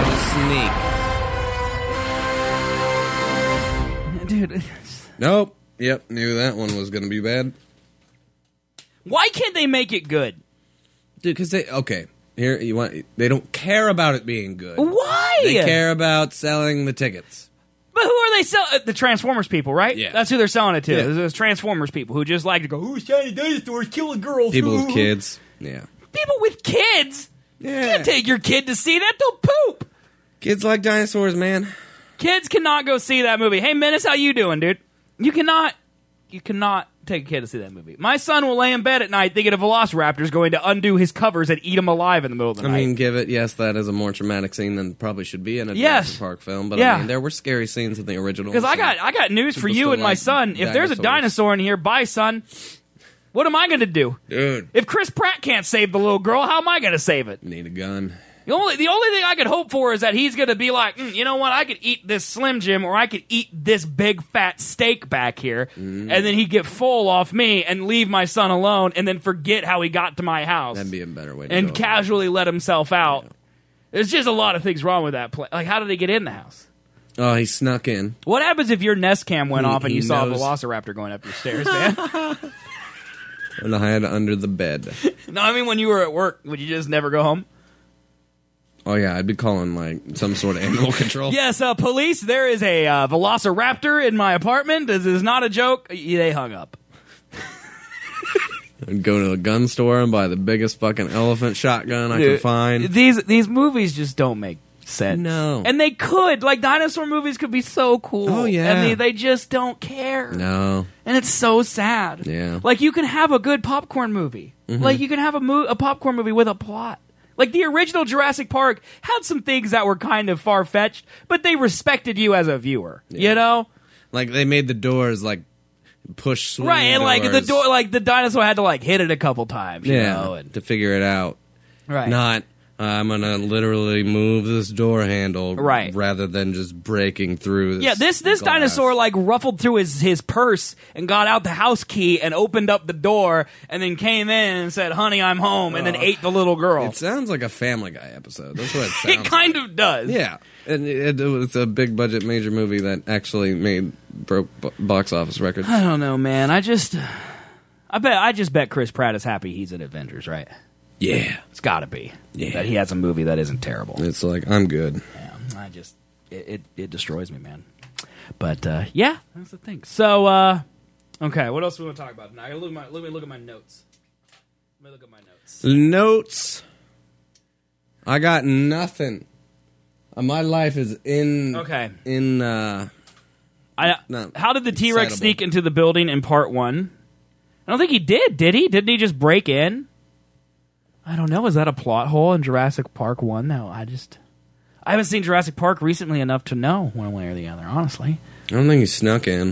to sneak. Dude, Nope. Yep. Knew that one was gonna be bad. why can't they make it good? Dude, because they don't care about it being good. Why? They care about selling the tickets. But who are they selling? The Transformers people, right? Yeah. That's who they're selling it to. Yeah. Those Transformers people who just like to go, ooh, shiny dinosaurs killing girls. People ooh. with kids. Yeah. People with kids? Yeah. You can't take your kid to see that. They'll poop. Kids like dinosaurs, man. Kids cannot go see that movie. Hey, Menace, how you doing, dude? You cannot take a kid to see that movie. My son will lay in bed at night thinking a velociraptor's going to undo his covers and eat him alive in the middle of the night. I mean, that is a more traumatic scene than probably should be in a Yes. Jurassic Park film. But Yeah. I mean, there were scary scenes in the original. Because I so got news for people you still and my like son. If there's a dinosaurs. dinosaur in here, bye, son. What am I going to do? Dude, If Chris Pratt can't save the little girl, how am I going to save it? need a gun. The only thing I could hope for is that he's going to be like, you know what, I could eat this Slim Jim or I could eat this big fat steak back here, and then he'd get full off me and leave my son alone and then forget how he got to my house. That'd be a better way to and go. casually let himself out. Yeah. There's just a lot of things wrong with that play. Like, how did he get in the house? Oh, he snuck in. What happens if your Nest Cam went off and you saw a Velociraptor going up your stairs, man? And I had under the bed. No, I mean when you were at work, would you just never go home? Oh, yeah, I'd be calling, like, some sort of animal control. Yes, police, there is a Velociraptor in my apartment. This is not a joke. They hung up. I'd go to a gun store and buy the biggest fucking elephant shotgun I could find. These movies just don't make sense. No. And they could. Like, dinosaur movies could be so cool. Oh, yeah. And they just don't care. No. And it's so sad. Yeah. Like, you can have a good popcorn movie. Mm-hmm. Like, you can have a popcorn movie with a plot. Like, the original Jurassic Park had some things that were kind of far-fetched, but they respected you as a viewer, you know? Like, they made the doors, like, push swing right, and, like, doors. the door, like, the dinosaur had to, like, hit it a couple times, you know? And, to figure it out. Right. Not, I'm going to literally move this door handle right. rather than just breaking through this. Yeah, this dinosaur, like, ruffled through his purse and got out the house key and opened up the door and then came in and said, honey, I'm home, and then ate the little girl. It sounds like a Family Guy episode. That's what it sounds It kind of does. Yeah. And it's a big budget major movie that actually broke box office records. I don't know, man. I just bet Chris Pratt is happy he's in Avengers, right? Yeah. It's got to be. Yeah. That he has a movie that isn't terrible. It's like, I'm good. Yeah, it destroys me, man. But, yeah, that's the thing. So, okay, what else do we want to talk about now? Let me look at my notes. Notes. I got nothing. My life is in... Okay. How did the T-Rex sneak into the building in part 1? I don't think he did he? Didn't he just break in? I don't know. Is that a plot hole in Jurassic Park 1? No, I haven't seen Jurassic Park recently enough to know one way or the other, honestly. I don't think he snuck in.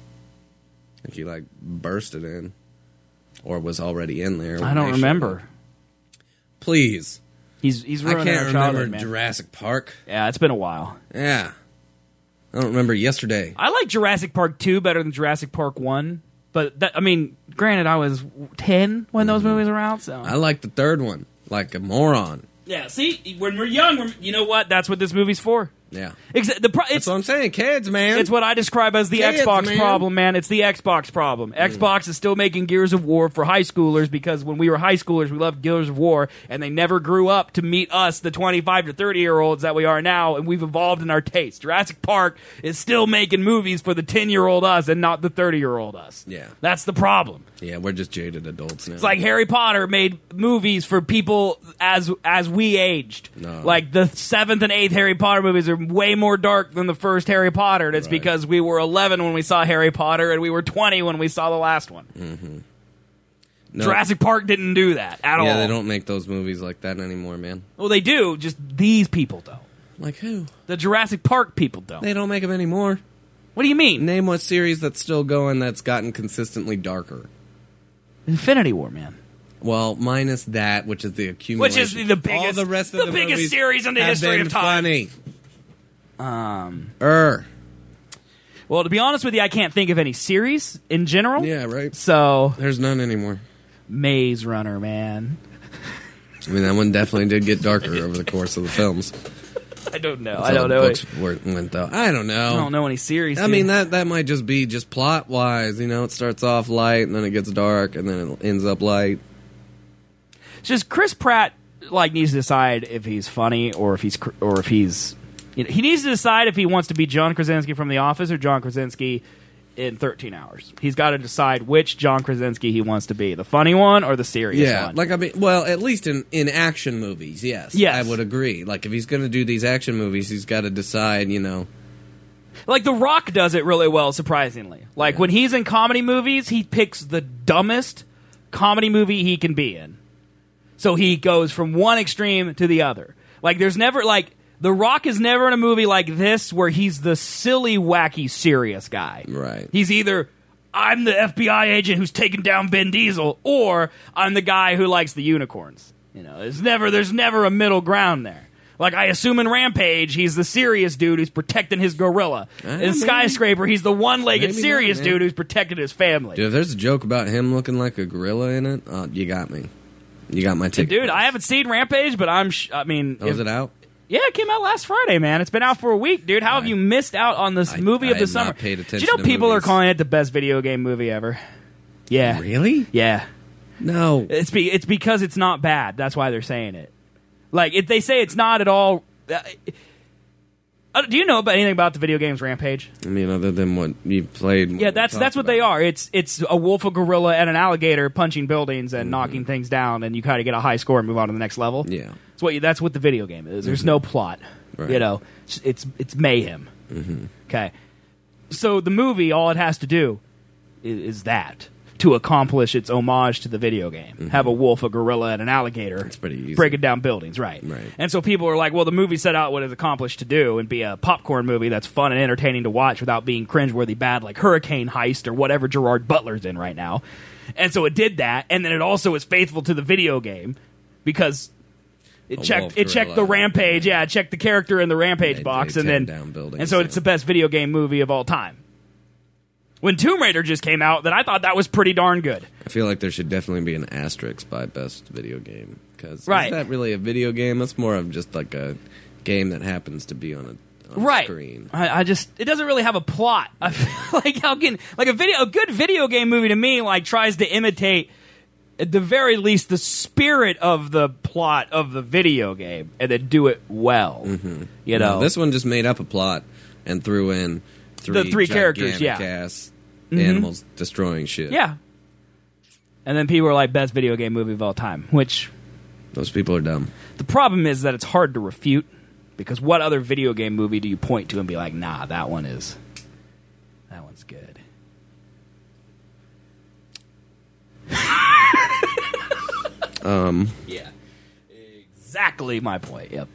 I think he, like, bursted in. Or was already in there. I don't remember. Please. He's ruining I our can't childhood, remember man. Jurassic Park. Yeah, it's been a while. Yeah. I don't remember yesterday. I like Jurassic Park 2 better than Jurassic Park 1. But, granted, I was 10 when those movies were out, so... I like the third one. Like a moron. Yeah, see? When we're young, you know what? That's what this movie's for. Yeah. That's what I'm saying. Kids, man. It's what I describe as the Xbox problem, man. It's the Xbox problem. Xbox is still making Gears of War for high schoolers because when we were high schoolers, we loved Gears of War, and they never grew up to meet us, the 25 to 30-year-olds that we are now, and we've evolved in our taste. Jurassic Park is still making movies for the 10-year-old us and not the 30-year-old us. Yeah. That's the problem. Yeah, we're just jaded adults now. It's like Harry Potter made movies for people as we aged. No. Like the 7th and 8th Harry Potter movies are way more dark than the first Harry Potter. And it's because we were 11 when we saw Harry Potter and we were 20 when we saw the last one. Mm-hmm. No. Jurassic Park didn't do that at all. Yeah, they don't make those movies like that anymore, man. Well, they do. Just these people don't. Like who? The Jurassic Park people don't. They don't make them anymore. What do you mean? Name what series that's still going that's gotten consistently darker. Infinity War, man. Well, minus that, which is the accumulation. Which is the biggest, all the rest of the biggest movies series in the have history been of time. Funny. Well, to be honest with you, I can't think of any series in general. Yeah, right. So there's none anymore. Maze Runner, man. I mean, that one definitely did get darker over the course of the films. I don't know. That's I don't know. Books went though. I don't know. I don't know any series. I mean, that might just be just plot wise. You know, it starts off light and then it gets dark and then it ends up light. It's just Chris Pratt needs to decide if he's funny or if he's. You know, he needs to decide if he wants to be John Krasinski from The Office or John Krasinski in 13 Hours. He's got to decide which John Krasinski he wants to be, the funny one or the serious one. Like, I mean, well, at least in action movies, yes. I would agree. Like, if he's going to do these action movies, he's got to decide, you know. Like, The Rock does it really well, surprisingly. Like, when he's in comedy movies, he picks the dumbest comedy movie he can be in. So he goes from one extreme to the other. Like, there's never, like... The Rock is never in a movie like this where he's the silly, wacky, serious guy. Right. He's either, I'm the FBI agent who's taken down Vin Diesel, or I'm the guy who likes the unicorns. there's never a middle ground there. Like, I assume in Rampage, he's the serious dude who's protecting his gorilla. In Skyscraper, he's the one-legged serious dude who's protecting his family. Dude, if there's a joke about him looking like a gorilla in it, you got me. You got my ticket. Dude, I haven't seen Rampage, but is it out? Yeah, it came out last Friday, man. It's been out for a week, dude. How have you missed out on this movie of the summer? Not paid attention Do you know to people movies. are calling it the best video game movie ever? Yeah. Really? Yeah. No. It's because it's not bad. That's why they're saying it. Like, if they say it's not at all... do you know about anything about the video games Rampage? I mean, other than what you've played. Yeah, that's what they are. It's a wolf, a gorilla, and an alligator punching buildings and knocking things down, and you kind of get a high score and move on to the next level. Yeah, that's what the video game is. There's no plot. Right. It's mayhem. Okay, so the movie, all it has to do is that to accomplish its homage to the video game. Have a wolf, a gorilla, and an alligator. It's pretty easy. Breaking down buildings, right. And so people are like, well, the movie set out what it's accomplished to do and be a popcorn movie that's fun and entertaining to watch without being cringeworthy bad like Hurricane Heist or whatever Gerard Butler's in right now. And so it did that, and then it also is faithful to the video game because it checked the Rampage, it checked the character in the Rampage box, and then down buildings, and so it's the best video game movie of all time. When Tomb Raider just came out, then I thought that was pretty darn good. I feel like there should definitely be an asterisk by best video game. Because is Right. that really a video game? That's more of just like a game that happens to be on a Right. screen. It doesn't really have a plot. I feel like a good video game movie to me like tries to imitate at the very least the spirit of the plot of the video game and then do it well. You know, No, this one just made up a plot and threw in three characters, ass animals destroying shit. Yeah. And then people are like, best video game movie of all time, which... Those people are dumb. The problem is that it's hard to refute, because what other video game movie do you point to and be like, nah, that one's good. Yeah. Exactly my point, yep.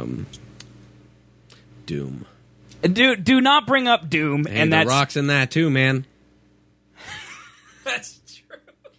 Doom. Do not bring up Doom. Hey, and The that's Rock's in that too, man. That's true.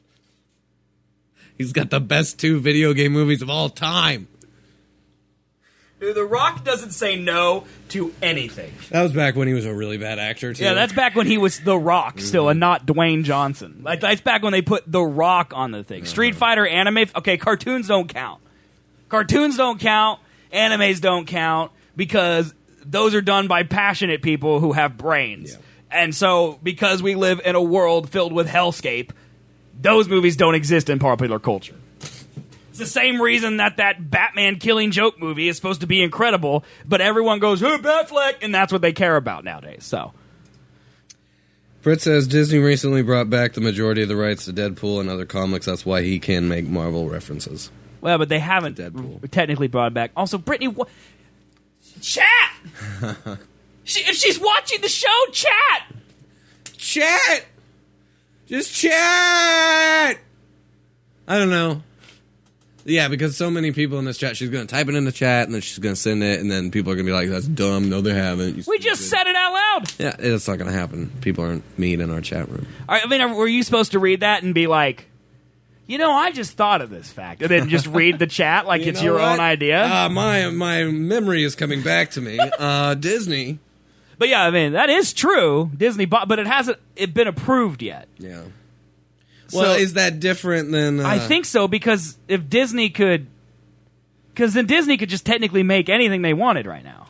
He's got the best 2 video game movies of all time. Dude, The Rock doesn't say no to anything. That was back when he was a really bad actor, too. Yeah, that's back when he was The Rock still, and not Dwayne Johnson. Like, that's back when they put The Rock on the thing. Street Fighter, anime... Okay, cartoons don't count. Cartoons don't count. Animes don't count. Because those are done by passionate people who have brains. Yeah. And so, because we live in a world filled with hellscape, those movies don't exist in popular culture. It's the same reason that Batman Killing Joke movie is supposed to be incredible, but everyone goes, "Hey, Batfleck," and that's what they care about nowadays. So, Britt says Disney recently brought back the majority of the rights to Deadpool and other comics. That's why he can make Marvel references. Well, but they haven't technically brought it back. Also, Brittany, chat! If she's watching the show, chat! Chat! Just chat! I don't know. Yeah, because so many people in this chat, she's going to type it in the chat, and then she's going to send it, and then people are going to be like, that's dumb. No, they haven't. We just said it out loud! Yeah, it's not going to happen. People aren't mean in our chat room. I mean, were you supposed to read that and be like, I just thought of this fact, and then just read the chat like it's your own idea? My memory is coming back to me. Disney. But yeah, I mean, that is true. Disney bought, but it hasn't been approved yet. Yeah. Well, is that different than... I think so, because if Disney could... Because then Disney could just technically make anything they wanted right now.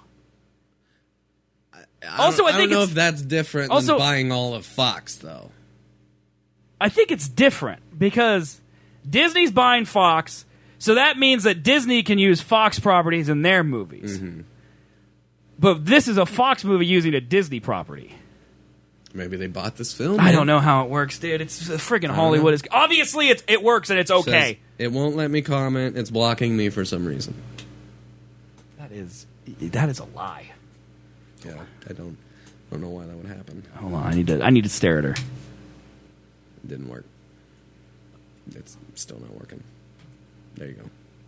I don't know if that's different than buying all of Fox, though. I think it's different, because Disney's buying Fox, so that means that Disney can use Fox properties in their movies. Mm-hmm. But this is a Fox movie using a Disney property. Maybe they bought this film. I don't know how it works, dude. It's friggin' Hollywood. Obviously, it works and it's okay. It won't let me comment. It's blocking me for some reason. That is a lie. Yeah, I don't know why that would happen. Hold on, I need to stare at her. It didn't work. It's still not working. There you go.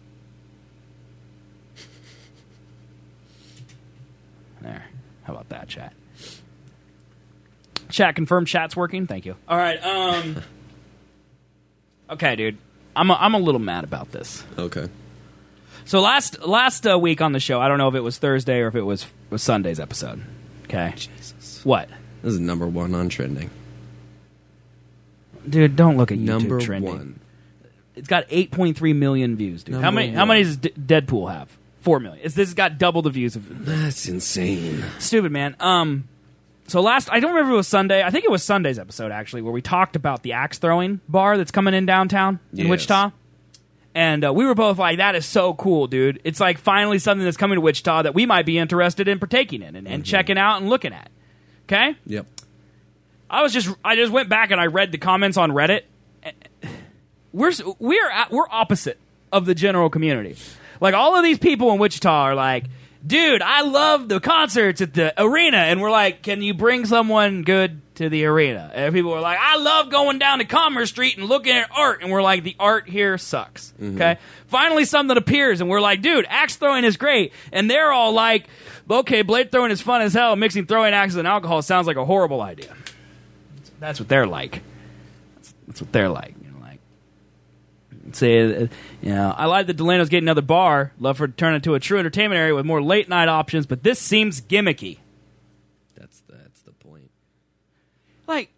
There. How about that, chat? Chat, confirm chat's working. Thank you. All right. Okay, dude. I'm a little mad about this. Okay. So last week on the show, I don't know if it was Thursday or if it was Sunday's episode. Okay. Jesus. What? This is number 1 on trending. Dude, don't look at YouTube Number trending. 1. It's got 8.3 million views, dude. How many does Deadpool have? 4 million. This has got double the views of. That's insane. Stupid, man. So I don't remember if it was Sunday. I think it was Sunday's episode actually, where we talked about the axe throwing bar that's coming in downtown in Wichita. And we were both like, that is so cool, dude. It's like finally something that's coming to Wichita that we might be interested in partaking in and checking out and looking at. Okay? Yep. I just went back and I read the comments on Reddit. We're opposite of the general community. Like, all of these people in Wichita are like, dude, I love the concerts at the arena. And we're like, can you bring someone good to the arena? And people are like, I love going down to Commerce Street and looking at art. And we're like, the art here sucks. Okay? Finally, something appears, and we're like, dude, axe throwing is great. And they're all like, okay, blade throwing is fun as hell. Mixing throwing axes and alcohol sounds like a horrible idea. That's what they're like. That's what they're like. Say, I like that Delano's getting another bar. Love for it to turn into a true entertainment area with more late night options, but this seems gimmicky. That's the point. Like,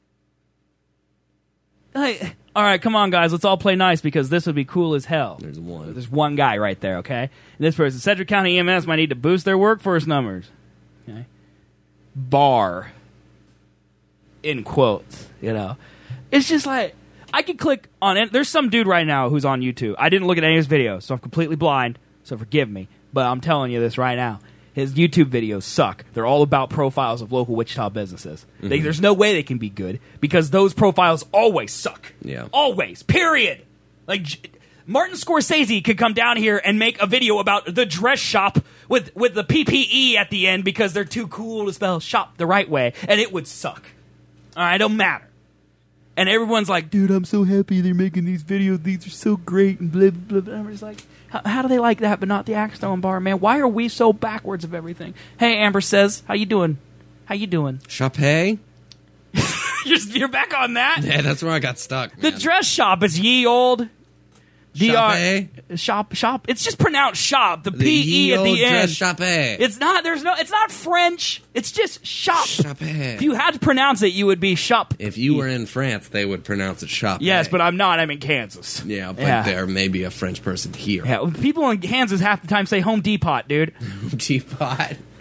all right, come on, guys, let's all play nice because this would be cool as hell. There's one guy right there, okay? And this person, Sedgwick County EMS might need to boost their workforce numbers. Okay, bar, in quotes. It's just like. I could click on it. There's some dude right now who's on YouTube. I didn't look at any of his videos, so I'm completely blind, so forgive me. But I'm telling you this right now. His YouTube videos suck. They're all about profiles of local Wichita businesses. There's no way they can be good because those profiles always suck. Yeah. Always. Period. Like, Martin Scorsese could come down here and make a video about the dress shop with the PPE at the end because they're too cool to spell shop the right way, and it would suck. All right, it don't matter. And everyone's like, dude, I'm so happy they're making these videos. These are so great and blah, blah, blah. And I'm just like, how do they like that but not the axe throwing bar, man? Why are we so backwards of everything? Hey, Amber says, how you doing? How you doing? Shopee? You're back on that? Yeah, that's where I got stuck, man. The dress shop is ye old. Shopee? Shop. It's just pronounced shop. The P-E at the end. Shopee. It's not French. It's just shop. Shopee. If you had to pronounce it, you would be shop. If you were in France, they would pronounce it shopee. Yes, but I'm not. I'm in Kansas. Yeah, but there may be a French person here. Yeah, people in Kansas half the time say Home Depot, dude. Home Depot.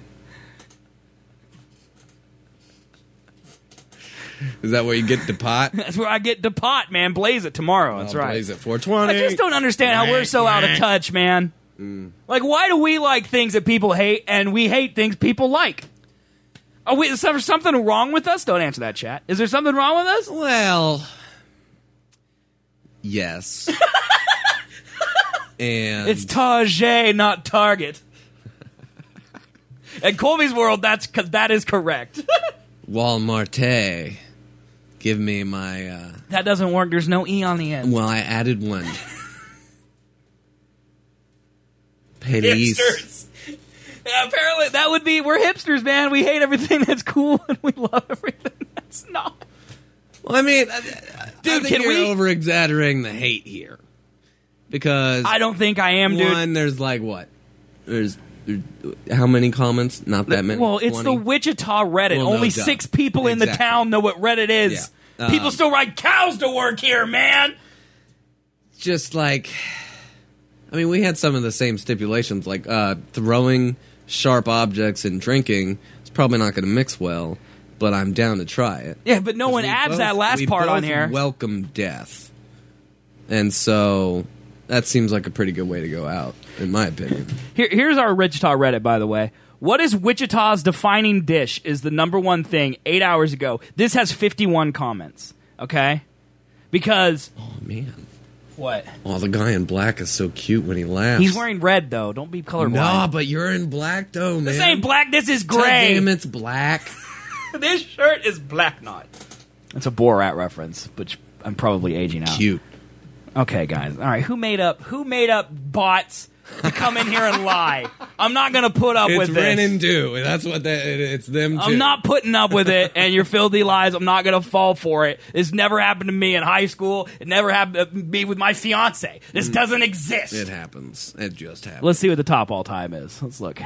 Is that where you get Depot? That's where I get Depot, man. Blaze it tomorrow. That's right. Blaze it 420. I just don't understand how we're so out of touch, man. Like, why do we like things that people hate and we hate things people like? Is there something wrong with us? Don't answer that, chat. Is there something wrong with us? Well, yes. And it's Target, not Target. In Colby's world, that is correct. Walmart. Give me my... That doesn't work. There's no E on the end. Well, I added one. Police. Hipsters. Yeah, apparently, that would be... We're hipsters, man. We hate everything that's cool, and we love everything that's not. Well, I mean... Dude, I think you're over-exaggerating the hate here. Because... I don't think I am, dude. One, there's like, what? There's how many comments? Not that many. Well, it's 20? the Wichita Reddit. Well, Only no doubt. 6 people in the town know what Reddit is. Yeah. People still ride cows to work here, man. Just like... I mean, we had some of the same stipulations, like throwing sharp objects and drinking. It's probably not going to mix well, but I'm down to try it. Yeah, but no one adds that last part on here. Welcome death. And so... That seems like a pretty good way to go out, in my opinion. Here's our Wichita Reddit, by the way. What is Wichita's defining dish is the number one thing 8 hours ago. This has 51 comments, okay? Because... Oh, man. What? Oh, the guy in black is so cute when he laughs. He's wearing red, though. Don't be colorblind. No, but you're in black, though, man. This ain't black. This is gray. Damn, it's black. This shirt is black knot. That's a Borat reference, which I'm probably aging out. Cute. Okay, guys. All right, who made up bots to come in here and lie. I'm not going to put up with It's this. Ren and Do. That's what it's them too. I'm not putting up with it, and your filthy lies, I'm not going to fall for it. This never happened to me in high school. It never happened to me with my fiance. This doesn't exist. It happens. It just happens. Let's see what the top all-time is. Let's look.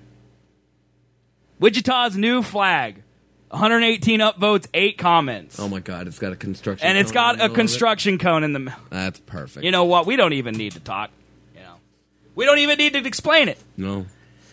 Wichita's new flag. 118 upvotes, 8 comments. Oh my God, it's got a construction And it's cone in got the a middle of it? construction cone in the middle. That's perfect. You know what? We don't even need to talk. We don't even need to explain it. No.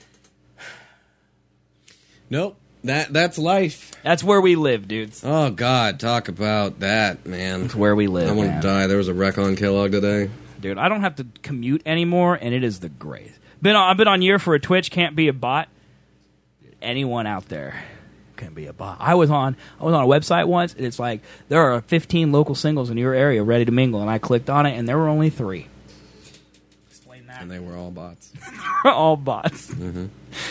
Nope. That's life. That's where we live, dudes. Oh God, talk about that, man. That's where we live. I want man. to die. There was a wreck on Kellogg today. Dude, I don't have to commute anymore, and it is the greatest. I've been on year for a Twitch, can't be a bot. Anyone out there can be a bot. I was on a website once, and it's like, there are 15 local singles in your area ready to mingle, and I clicked on it, and there were only 3. Explain that. And they were all bots. All bots. Mm-hmm.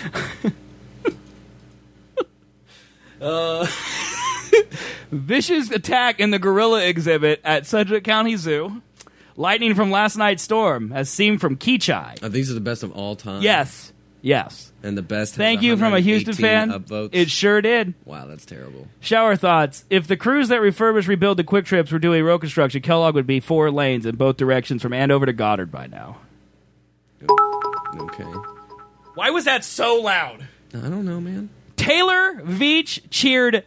Vicious attack in the gorilla exhibit at Sedgwick County Zoo. Lightning from last night's storm, as seen from Keachai. These are the best of all time. Yes. And the best. Thank you from a Houston fan. Upvotes. It sure did. Wow, that's terrible. Shower thoughts. If the crews that refurbish, rebuild the Quick Trips were doing road construction, Kellogg would be 4 lanes in both directions from Andover to Goddard by now. Okay. Why was that so loud? I don't know, man. Taylor Veach cheered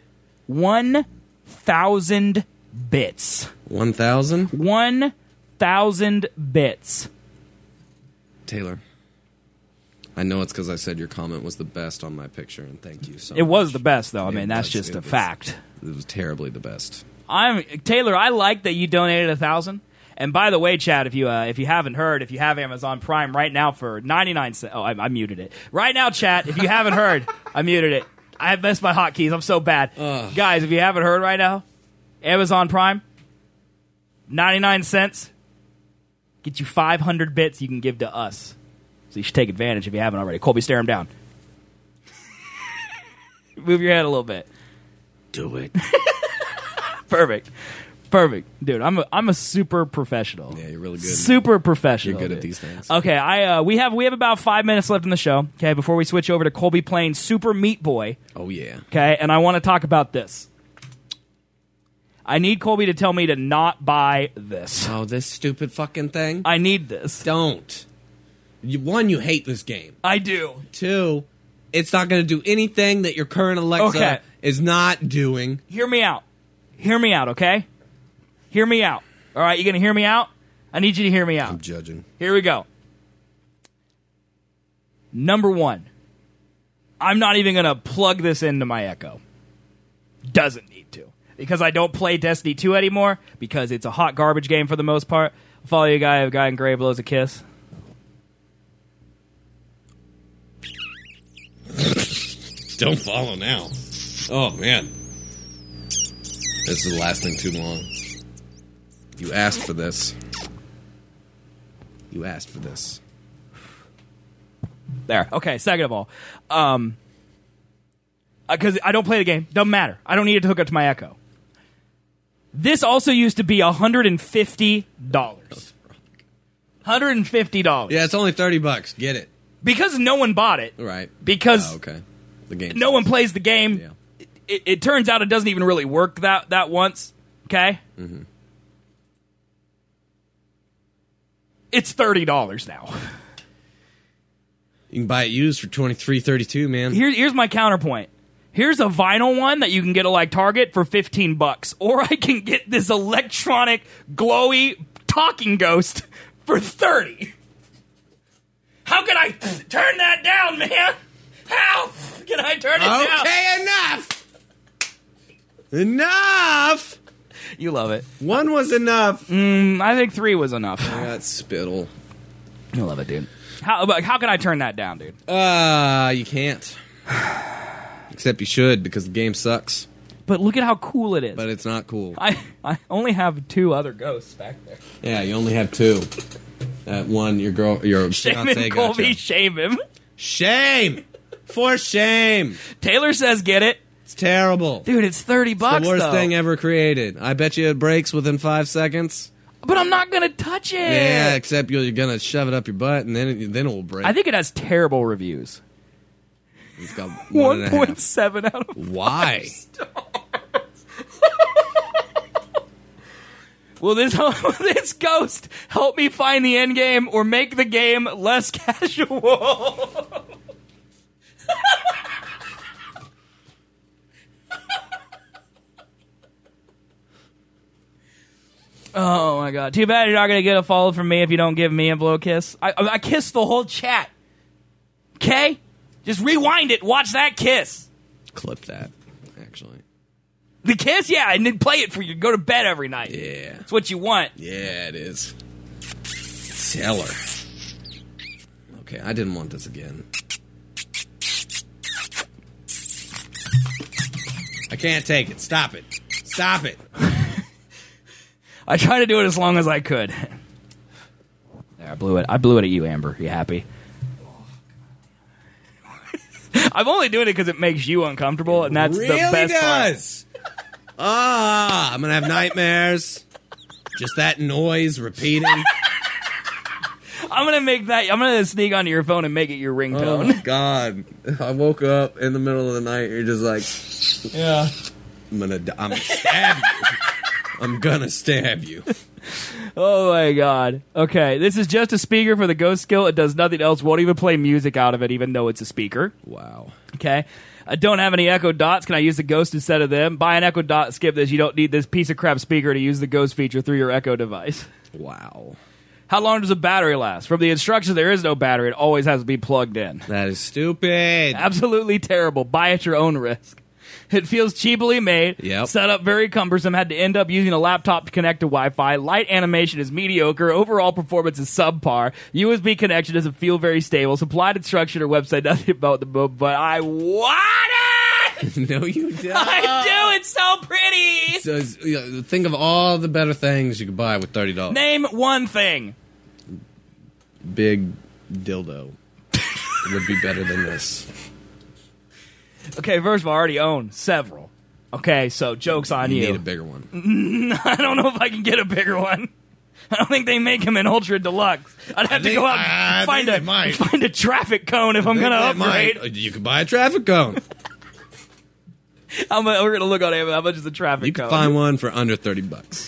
1,000 bits. 1,000? 1,000 bits. Taylor. I know it's because I said your comment was the best on my picture, and thank you so much. It was the best, though. I mean, that's was- just it a was- fact. It was terribly the best. Taylor, I like that you donated 1,000. And by the way, Chad, if you haven't heard, if you have Amazon Prime right now for 99 cents, I muted it. Right now, chat, if you haven't heard, I muted it. I missed my hotkeys. I'm so bad. Guys, if you haven't heard right now, Amazon Prime, 99 cents, get you 500 bits you can give to us. So you should take advantage if you haven't already. Colby, stare him down. Move your head a little bit. Do it. Perfect. Dude, I'm a super professional. Yeah, you're really good. Super professional. You're good dude. at these things. Okay, we have about 5 minutes left in the show, okay, before we switch over to Colby playing Super Meat Boy. Oh, yeah. Okay, and I want to talk about this. I need Colby to tell me to not buy this. Oh, this stupid fucking thing? I need this. Don't. One, you hate this game. I do. 2, it's not going to do anything that your current Alexa is not doing. Hear me out, okay? Hear me out. All right, you going to hear me out? I need you to hear me out. I'm judging. Here we go. Number 1, I'm not even going to plug this into my Echo. Doesn't need to. Because I don't play Destiny 2 anymore, because it's a hot garbage game for the most part. Follow you guy, a guy in gray blows a kiss. Don't follow now. Oh, man. This is lasting too long. You asked for this. There. Okay, second of all. Because I don't play the game. Doesn't matter. I don't need it to hook up to my Echo. This also used to be $150. $150. Yeah, it's only $30. Get it. Because no one bought it. Right. Because okay. The game. No one plays the game. Yeah. It turns out it doesn't even really work that once. Okay? Mm-hmm. It's $30 now. You can buy it used for $23.32, man. Here's my counterpoint. Here's a vinyl one that you can get at like Target for $15, or I can get this electronic glowy talking ghost for $30. How can I turn that down, man? How can I turn it down? Okay, enough. You love it. 1 was enough. I think 3 was enough. I got spittle. You love it, dude. How can I turn that down, dude? You can't. Except you should, because the game sucks. But look at how cool it is. But it's not cool. I only have 2 other ghosts back there. Yeah, you only have 2. One, your Shame fiance him, got Colby. you. Shame him. Shame! For shame! Taylor says get it. It's terrible. Dude, it's $30, It's the worst though. thing ever created. I bet you it breaks within 5 seconds. But I'm not gonna touch it. Yeah, except you're gonna shove it up your butt, and then it will break. I think it has terrible reviews. It's got 1.5. 1.7 out of 5 Why? stars. Will this ghost help me find the end game or make the game less casual? Oh my god. Too bad you're not going to get a follow from me if you don't give me a blow kiss. I kissed the whole chat. Okay? Just rewind it. Watch that kiss. Clip that, actually. The kiss? Yeah, and then play it for you. Go to bed every night. Yeah. It's what you want. Yeah, it is. Stellar. Okay, I didn't want this again. I can't take it. Stop it. Stop it. I tried to do it as long as I could. There, I blew it. I blew it at you, Amber. You happy? I'm only doing it because it makes you uncomfortable, and that's really the best does. I'm gonna have nightmares. Just that noise repeating. I'm gonna sneak onto your phone and make it your ringtone. Oh God! I woke up in the middle of the night. You're just like, yeah. I'm gonna stab you. I'm gonna stab you. Oh my god. Okay, this is just a speaker for the ghost skill. It does nothing else. Won't even play music out of it, even though it's a speaker. Wow. Okay. I don't have any Echo Dots. Can I use the Ghost instead of them? Buy an Echo Dot. Skip this. You don't need this piece of crap speaker to use the Ghost feature through your Echo device. Wow. How long does a battery last? From the instructions, there is no battery. It always has to be plugged in. That is stupid. Absolutely terrible. Buy at your own risk. It feels cheaply made. Yep. Set up very cumbersome. Had to end up using a laptop to connect to Wi-Fi. Light animation is mediocre. Overall performance is subpar. USB connection doesn't feel very stable. Supplied instruction or website nothing about the book, but I want it! No, you don't. I do. It's so pretty. So, think of all the better things you could buy with $30. Name one thing. Big dildo would be better than this. Okay, first of all, I already own several. Okay, so joke's on you. You need a bigger one. I don't know if I can get a bigger one. I don't think they make them in Ultra Deluxe. I'd have to go out and find a traffic cone if I'm going to upgrade. You could buy a traffic cone. We're going to look on Amazon. How much is a traffic cone? You can find one for under $30.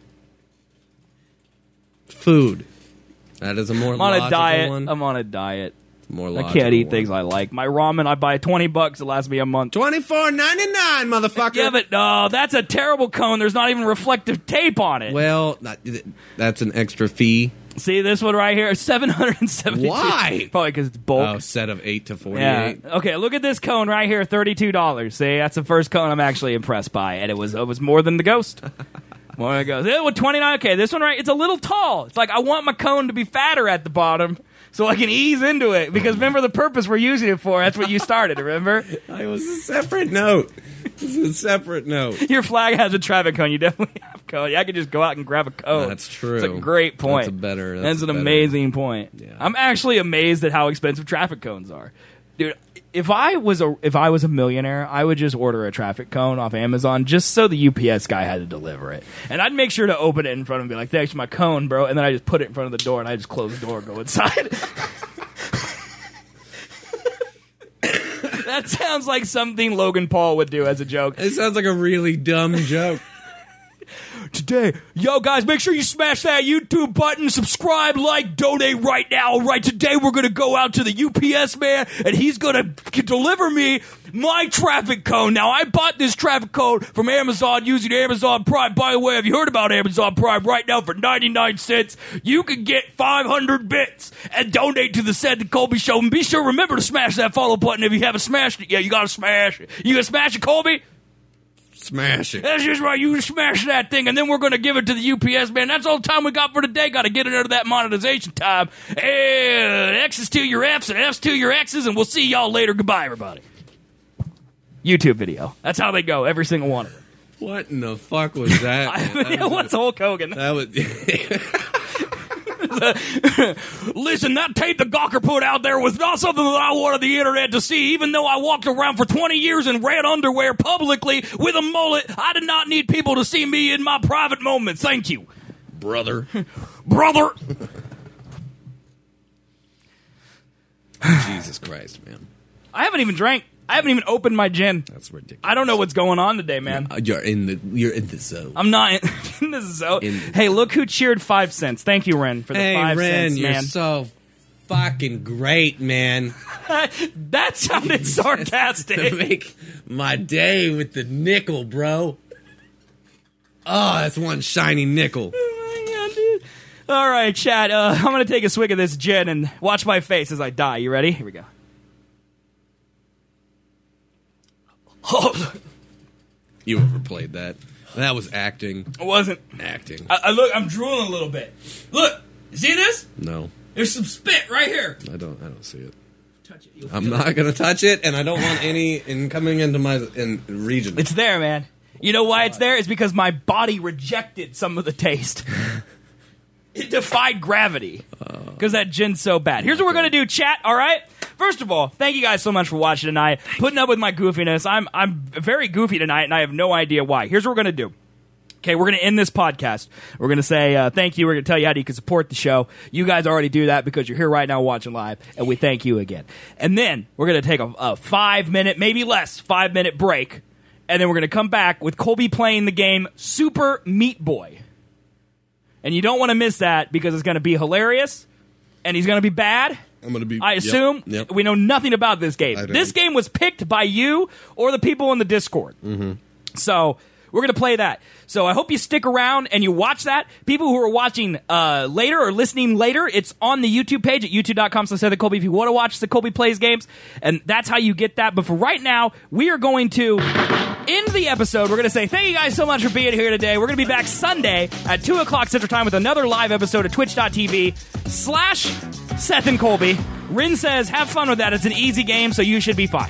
Food. That is a more logical one. I'm on a diet. I'm on a diet. More I can't eat things I like. My ramen, I buy $20. It lasts me a month. $24.99, motherfucker. Yeah, but no, that's a terrible cone. There's not even reflective tape on it. Well, that's an extra fee. See this one right here? $772. Why? Probably because it's bulk. Oh, set of 8 to 48. Yeah. Okay, look at this cone right here. $32. See, that's the first cone I'm actually impressed by, and it was more than the Ghost. More than the Ghost. Yeah, with $29. Okay, this one right. It's a little tall. It's like I want my cone to be fatter at the bottom, so I can ease into it. Because remember the purpose we're using it for. That's what you started, remember? It was a separate note. It's a separate note. Your flag has a traffic cone. You definitely have a cone. I could just go out and grab a cone. That's true. It's a great point. That's an amazing point. Yeah. I'm actually amazed at how expensive traffic cones are. Dude, if I was a millionaire, I would just order a traffic cone off Amazon just so the UPS guy had to deliver it. And I'd make sure to open it in front of him and be like, thanks for my cone, bro. And then I just put it in front of the door and I just close the door and go inside. That sounds like something Logan Paul would do as a joke. It sounds like a really dumb joke. Today, yo guys, make sure you smash that YouTube button, subscribe, like, donate right now. All right, today we're gonna go out to the UPS man, and he's gonna deliver me my traffic cone. Now, I bought this traffic cone from Amazon using Amazon Prime. By the way, have you heard about Amazon Prime? Right now, for 99 cents, you can get 500 bits and donate to the Said the Colby Show. And be sure, remember to smash that follow button if you haven't smashed it yet. You gotta smash it. You gonna smash it, Colby? Smash it. That's just right. You smash that thing, and then we're going to give it to the UPS man. That's all the time we got for today. Got to get it out of that monetization time. And X's to your F's and F's to your X's, and we'll see y'all later. Goodbye, everybody. YouTube video. That's how they go. Every single one of them. What in the fuck was that? What's Hulk Hogan? That was... Listen, that tape that Gawker put out there was not something that I wanted the internet to see. Even though I walked around for 20 years in red underwear publicly with a mullet, I did not need people to see me in my private moments. Thank you. brother. Brother! Jesus Christ, man. I haven't even drank. I haven't even opened my gin. That's ridiculous. I don't know what's going on today, man. You're in the zone. I'm not in the zone. Hey, look who cheered 5 cents. Thank you, Ren, for the 5 cents, you're man. so fucking great, man. That sounded sarcastic. To make my day with the nickel, bro. Oh, that's one shiny nickel. Oh, my God, dude. All right, chat. I'm going to take a swig of this gin and watch my face as I die. You ready? Here we go. You overplayed that. That was acting. It wasn't. Acting. Look, I'm drooling a little bit. Look, you see this? No. There's some spit right here. I don't see it. Touch it. I'm not going to touch it, and I don't want any coming into my region. It's there, man. You know why it's there? It's because my body rejected some of the taste. It defied gravity. Because that gin's so bad. Here's what we're going to do, chat, all right? First of all, thank you guys so much for watching tonight. Putting up with my goofiness. I'm very goofy tonight, and I have no idea why. Here's what we're going to do. Okay, we're going to end this podcast. We're going to say thank you. We're going to tell you how you can support the show. You guys already do that because you're here right now watching live, and we thank you again. And then we're going to take a 5-minute, maybe less, 5-minute break, and then we're going to come back with Colby playing the game Super Meat Boy. And you don't want to miss that because it's going to be hilarious, and he's going to be bad. I'm going to be... I assume. Yep. We know nothing about this game. This game was picked by you or the people in the Discord. Mm-hmm. So we're going to play that. So I hope you stick around and you watch that. People who are watching later or listening later, it's on the YouTube page at youtube.com/SethandColby if you want to watch the Colby Plays games. And that's how you get that. But for right now, we are going to end the episode. We're going to say thank you guys so much for being here today. We're going to be back Sunday at 2 o'clock Central Time with another live episode at twitch.tv/Seth and Colby. Rin says, have fun with that. It's an easy game, so you should be fine.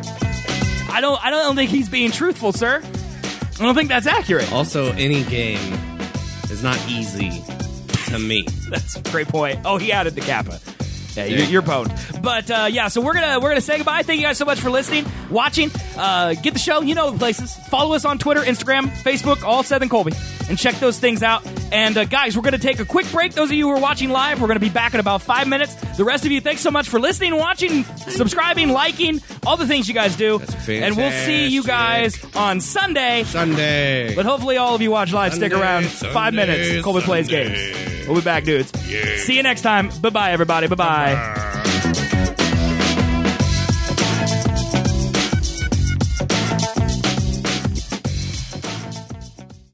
I don't think he's being truthful, sir. I don't think that's accurate. Also, any game is not easy to me. That's a great point. Oh, he added the Kappa. Yeah, you're pwned. But yeah, so we're gonna say goodbye. Thank you guys so much for listening, watching. Get the show. You know the places. Follow us on Twitter, Instagram, Facebook, all Seth and Colby, and check those things out. And guys, we're gonna take a quick break. Those of you who are watching live, we're gonna be back in about 5 minutes. The rest of you, thanks so much for listening, watching, subscribing, liking, all the things you guys do. That's fantastic. And we'll see you guys on Sunday. Sunday. But hopefully all of you watch live. Stick around. 5 minutes. Colby Plays games. We'll be back, dudes. Yeah. See you next time. Bye-bye, everybody. Bye-bye.